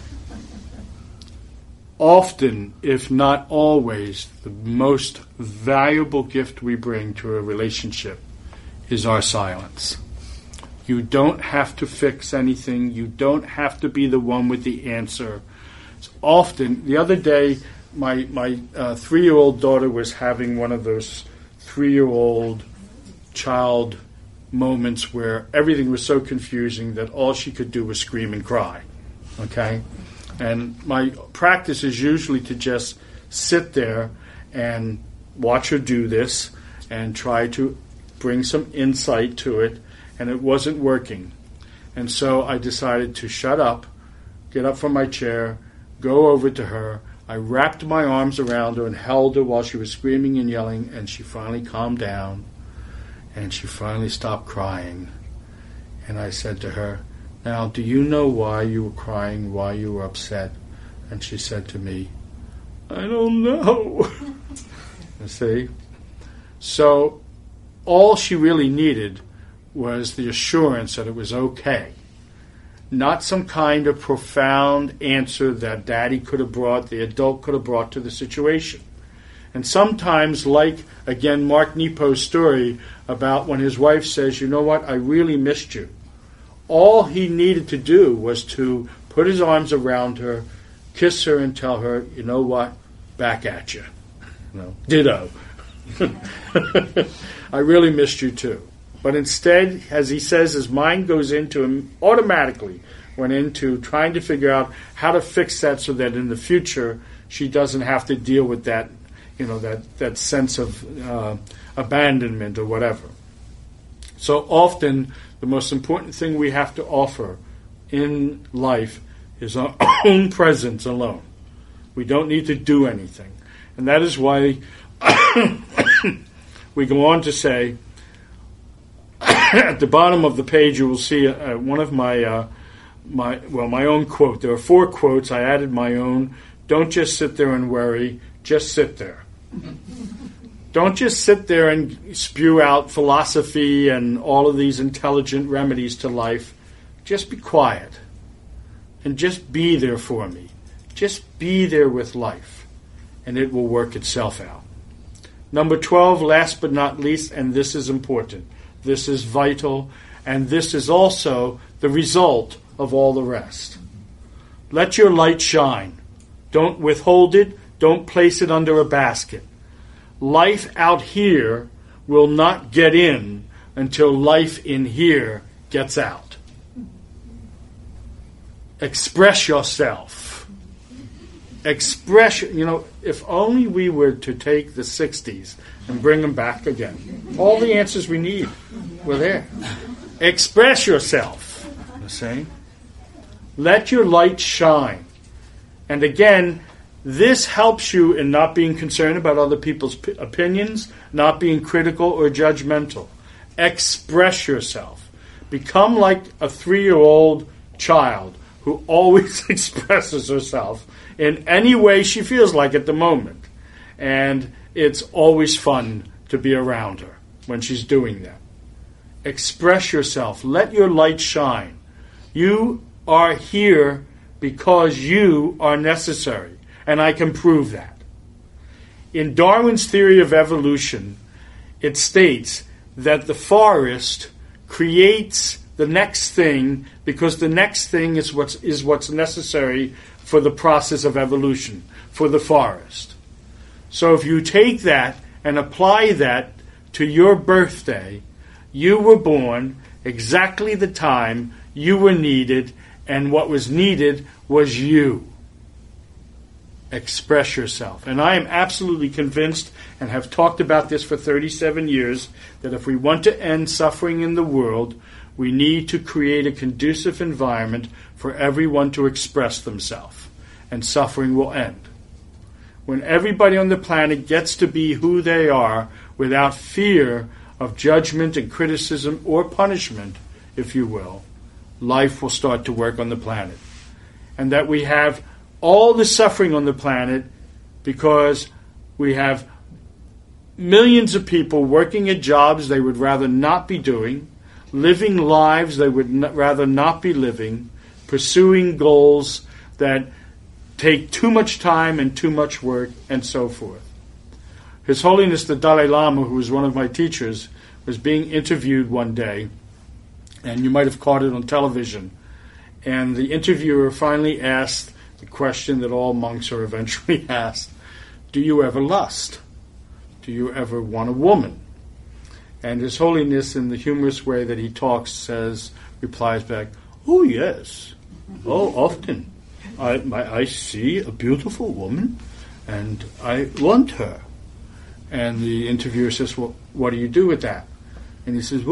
Often, if not always, the most valuable gift we bring to a relationship is our silence. You don't have to fix anything. You don't have to be the one with the answer. It's often, the other day, my 3-year-old daughter was having one of those 3-year-old child moments where everything was so confusing that all she could do was scream and cry. Okay? And my practice is usually to just sit there and watch her do this and try to bring some insight to it, and it wasn't working. And so I decided to shut up, get up from my chair, go over to her. I wrapped my arms around her and held her while she was screaming and yelling, and she finally calmed down, and she finally stopped crying. And I said to her, now, do you know why you were crying, why you were upset? And she said to me, I don't know. You see? So all she really needed was the assurance that it was okay. Not some kind of profound answer that Daddy could have brought, the adult could have brought to the situation. And sometimes, like, again, Mark Nepo's story about when his wife says, you know what, I really missed you. All he needed to do was to put his arms around her, kiss her, and tell her, you know what, back at you. Ditto. I really missed you too. But instead, as he says, his mind goes into him, automatically went into trying to figure out how to fix that so that in the future she doesn't have to deal with that, that sense of abandonment or whatever. So often, the most important thing we have to offer in life is our own presence alone. We don't need to do anything. And that is why we go on to say, at the bottom of the page you will see one of my own quote. There are 4 quotes. I added my own. Don't just sit there and worry. Just sit there. Don't just sit there and spew out philosophy and all of these intelligent remedies to life. Just be quiet. And just be there for me. Just be there with life. And it will work itself out. Number 12, last but not least, and this is important. This is vital. And this is also the result of all the rest. Let your light shine. Don't withhold it. Don't place it under a basket. Life out here will not get in until life in here gets out. Express yourself. If only we were to take the 60s and bring them back again. All the answers we need were there. Express yourself. You see? Let your light shine. And again, this helps you in not being concerned about other people's opinions, not being critical or judgmental. Express yourself. Become like a 3-year-old child who always expresses herself in any way she feels like at the moment. And it's always fun to be around her when she's doing that. Express yourself. Let your light shine. You are here because you are necessary. And I can prove that. In Darwin's theory of evolution, it states that the forest creates the next thing because the next thing is what's necessary for the process of evolution, for the forest. So if you take that and apply that to your birthday, you were born exactly the time you were needed, and what was needed was you. Express yourself. And I am absolutely convinced, and have talked about this for 37 years, that if we want to end suffering in the world, we need to create a conducive environment for everyone to express themselves, and suffering will end. When everybody on the planet gets to be who they are without fear of judgment and criticism or punishment, if you will, life will start to work on the planet. And that we have all the suffering on the planet because we have millions of people working at jobs they would rather not be doing, living lives they would rather not be living, pursuing goals that take too much time and too much work, and so forth. His Holiness the Dalai Lama, who was one of my teachers, was being interviewed one day, and you might have caught it on television. And the interviewer finally asked the question that all monks are eventually asked: do you ever lust? Do you ever want a woman? And His Holiness, in the humorous way that he talks, replies back, "Oh yes, oh often. I see a beautiful woman, and I want her." And the interviewer says, "Well, what do you do with that?" And he says,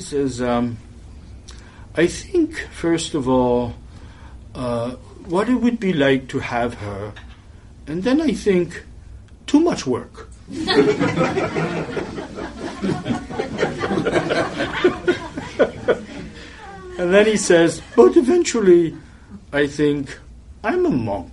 I think, first of all, what it would be like to have her, and then I think, too much work." And then he says, "But eventually, I think, I'm a monk.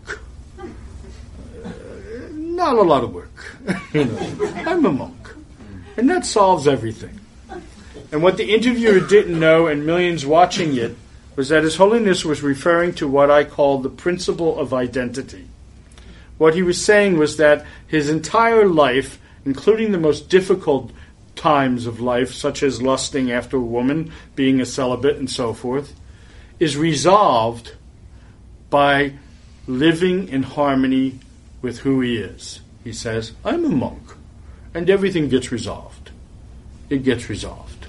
Not a lot of work. I'm a monk. And that solves everything." And what the interviewer didn't know, and millions watching it, was that His Holiness was referring to what I call the principle of identity. What he was saying was that his entire life, including the most difficult times of life, such as lusting after a woman, being a celibate, and so forth, is resolved by living in harmony with who he is. He says, "I'm a monk," and everything gets resolved. It gets resolved.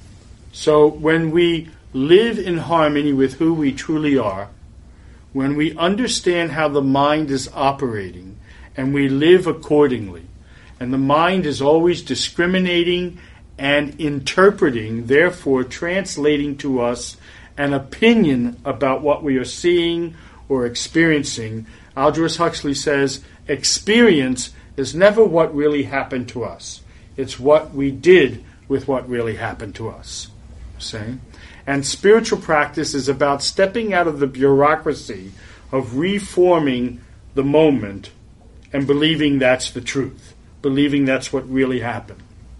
So when we live in harmony with who we truly are, when we understand how the mind is operating, and we live accordingly, and the mind is always discriminating and interpreting, therefore translating to us an opinion about what we are seeing or experiencing. Aldous Huxley says, experience is never what really happened to us. It's what we did with what really happened to us. See? And spiritual practice is about stepping out of the bureaucracy of reforming the moment and believing that's the truth, believing that's what really happened.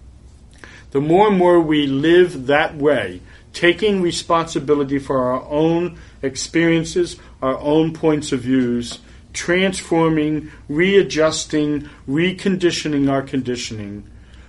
The more and more we live that way, taking responsibility for our own experiences, our own points of views, transforming, readjusting, reconditioning our conditioning,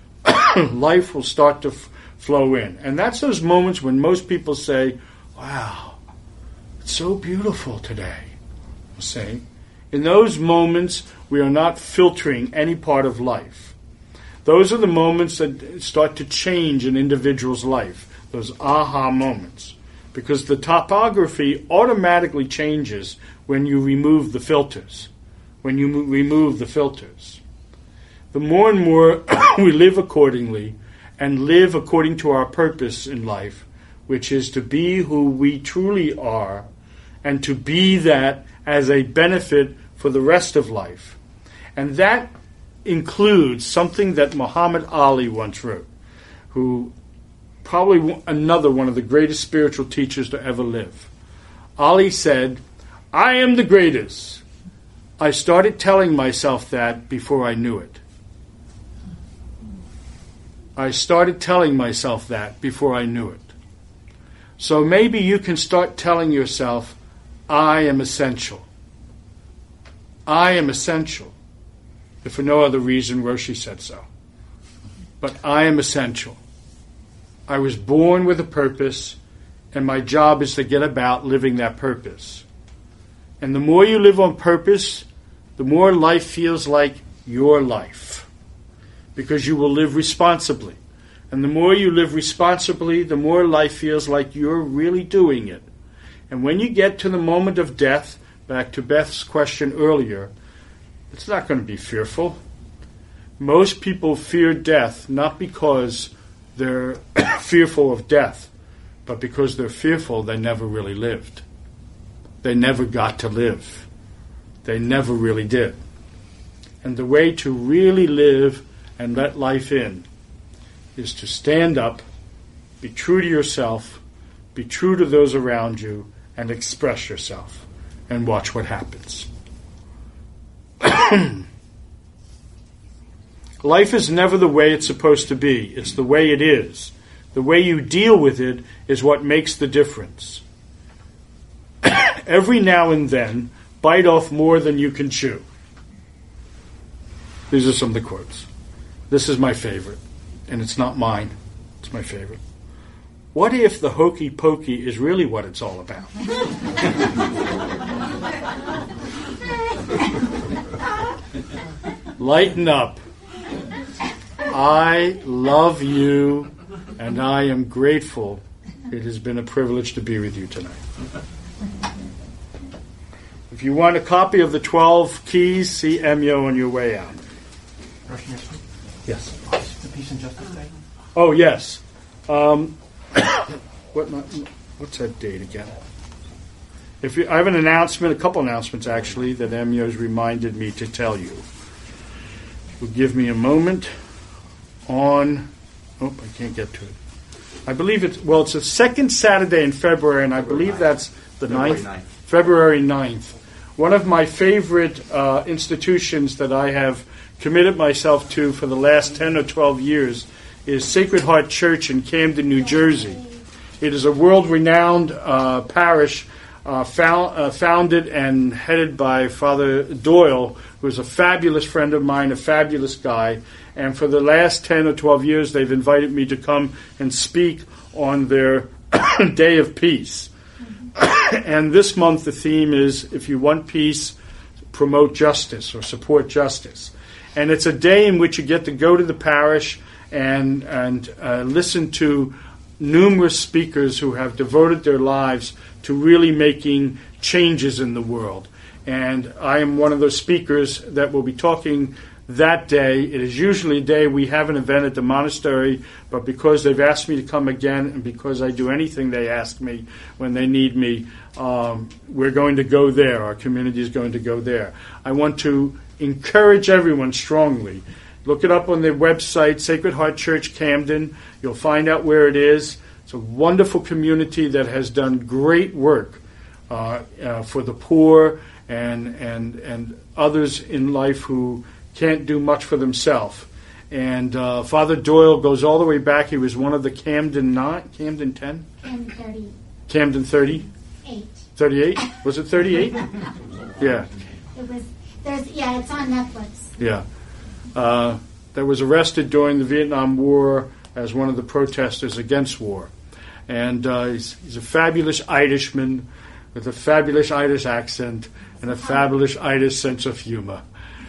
life will start to flow in. And that's those moments when most people say, "Wow, it's so beautiful today." See? In those moments, we are not filtering any part of life. Those are the moments that start to change an individual's life, those aha moments. Because the topography automatically changes when you remove the filters. When you remove the filters. The more and more we live accordingly, and live according to our purpose in life, which is to be who we truly are, and to be that as a benefit for the rest of life. And that includes something that Muhammad Ali once wrote, who probably another one of the greatest spiritual teachers to ever live. Ali said, "I am the greatest. I started telling myself that before I knew it." I started telling myself that before I knew it. So maybe you can start telling yourself, "I am essential. I am essential." If for no other reason, Roshi said so. But I am essential. I was born with a purpose, and my job is to get about living that purpose. And the more you live on purpose, the more life feels like your life. because you will live responsibly. And the more you live responsibly, the more life feels like you're really doing it. And when you get to the moment of death, back to Beth's question earlier, it's not going to be fearful. Most people fear death not because they're fearful of death, but because they're fearful they never really lived. They never got to live. They never really did. And the way to really live and let life in is to stand up, be true to yourself, be true to those around you, and express yourself, and watch what happens. Life is never the way it's supposed to be. It's the way it is. The way you deal with it is what makes the difference. Every now and then, bite off more than you can chew. These are some of the quotes. This is my favorite, and it's not mine. It's my favorite. What if the hokey pokey is really what it's all about? Lighten up. I love you, and I am grateful. It has been a privilege to be with you tonight. If you want a copy of the 12 Keys, see Emyo on your way out. Yes. The Peace and Justice Day? Oh, yes. What's that date again? I have an announcement, a couple announcements actually, that Emyo's reminded me to tell you. Will give me a moment on... Oh, I can't get to it. I believe it's the second Saturday in February, and I believe that's the 9th. February 9th. One of my favorite institutions that I have committed myself to for the last 10 or 12 years is Sacred Heart Church in Camden, New Jersey. It is a world-renowned parish founded and headed by Father Doyle, who is a fabulous friend of mine, a fabulous guy. And for the last 10 or 12 years, they've invited me to come and speak on their Day of Peace. And this month the theme is, if you want peace, promote justice or support justice. And it's a day in which you get to go to the parish and listen to numerous speakers who have devoted their lives to really making changes in the world. And I am one of those speakers that will be talking that day. It is usually a day we have an event at the monastery, but because they've asked me to come again and because I do anything they ask me when they need me, we're going to go there. Our community is going to go there. I want to encourage everyone strongly. Look it up on their website, Sacred Heart Church Camden. You'll find out where it is. It's a wonderful community that has done great work for the poor and others in life who can't do much for themselves. And Father Doyle goes all the way back. He was one of the Camden 10? Camden 30. Camden 30? 38? Was it 38? Yeah. It was. It's on Netflix. Yeah. That was arrested during the Vietnam War as one of the protesters against war. And he's a fabulous Irishman with a fabulous Irish accent and a fabulous Irish sense of humor.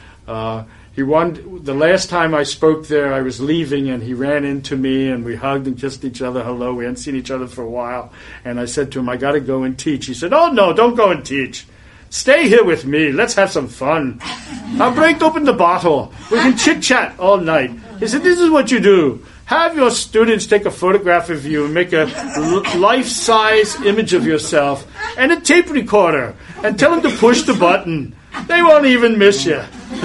The last time I spoke there, I was leaving, and he ran into me, and we hugged and kissed each other hello. We hadn't seen each other for a while. And I said to him, I got to go and teach. He said, oh, no, don't go and teach. Stay here with me. Let's have some fun. I'll break open the bottle. We can chit-chat all night. He said, this is what you do. Have your students take a photograph of you and make a life-size image of yourself and a tape recorder and tell them to push the button. They won't even miss you.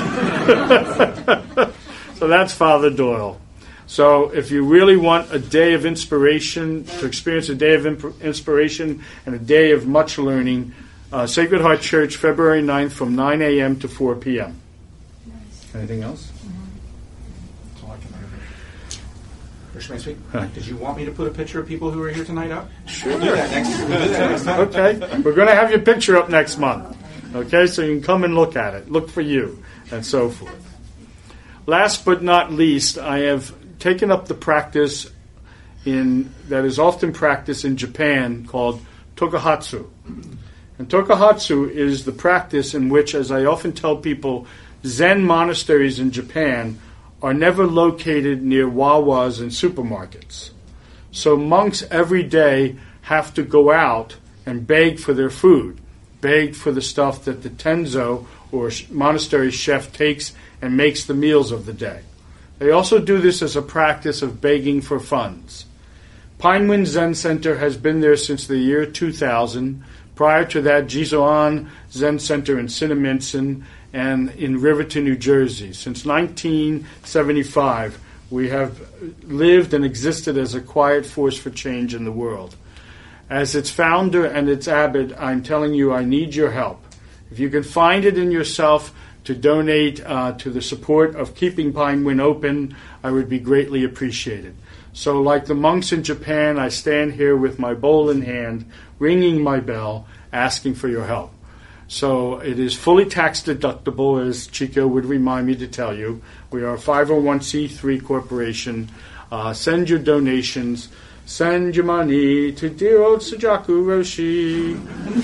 So that's Father Doyle. So if you really want a day of inspiration, to experience a day of inspiration and a day of much learning, Sacred Heart Church, February 9th from 9 a.m. to 4 p.m. Anything else? That's all I can remember. Bishop Mansfield, did you want me to put a picture of people who are here tonight up? Sure. We'll do that next time. Okay. We're going to have your picture up next month. Okay, so you can come and look at it. Look for you, and so forth. Last but not least, I have taken up the practice that is often practiced in Japan called Tokuhatsu. And Tokuhatsu is the practice in which, as I often tell people, Zen monasteries in Japan are never located near Wawas and supermarkets. So monks every day have to go out and beg for their food, beg for the stuff that the tenzo or monastery chef takes and makes the meals of the day. They also do this as a practice of begging for funds. Pinewind Zen Center has been there since the year 2000. Prior to that, Jizoan Zen Center in Cinnaminson and in Riverton, New Jersey. Since 1975, we have lived and existed as a quiet force for change in the world. As its founder and its abbot, I'm telling you, I need your help. If you can find it in yourself to donate to the support of keeping Pinewind open, I would be greatly appreciated. So like the monks in Japan, I stand here with my bowl in hand, ringing my bell, asking for your help. So it is fully tax deductible, as Chico would remind me to tell you. We are a 501c3 corporation. Send your donations. Send your money to dear old Sujaku Roshi.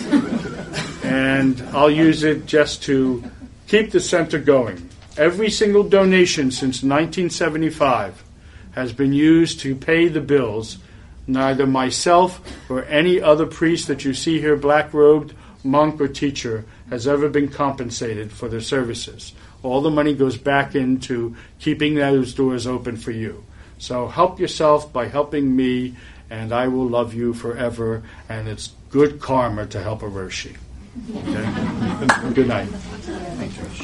And I'll use it just to keep the center going. Every single donation since 1975 has been used to pay the bills. Neither myself or any other priest that you see here, black-robed, monk or teacher, has ever been compensated for their services. All the money goes back into keeping those doors open for you. So help yourself by helping me, and I will love you forever, and it's good karma to help a Roshi. Okay? Good night.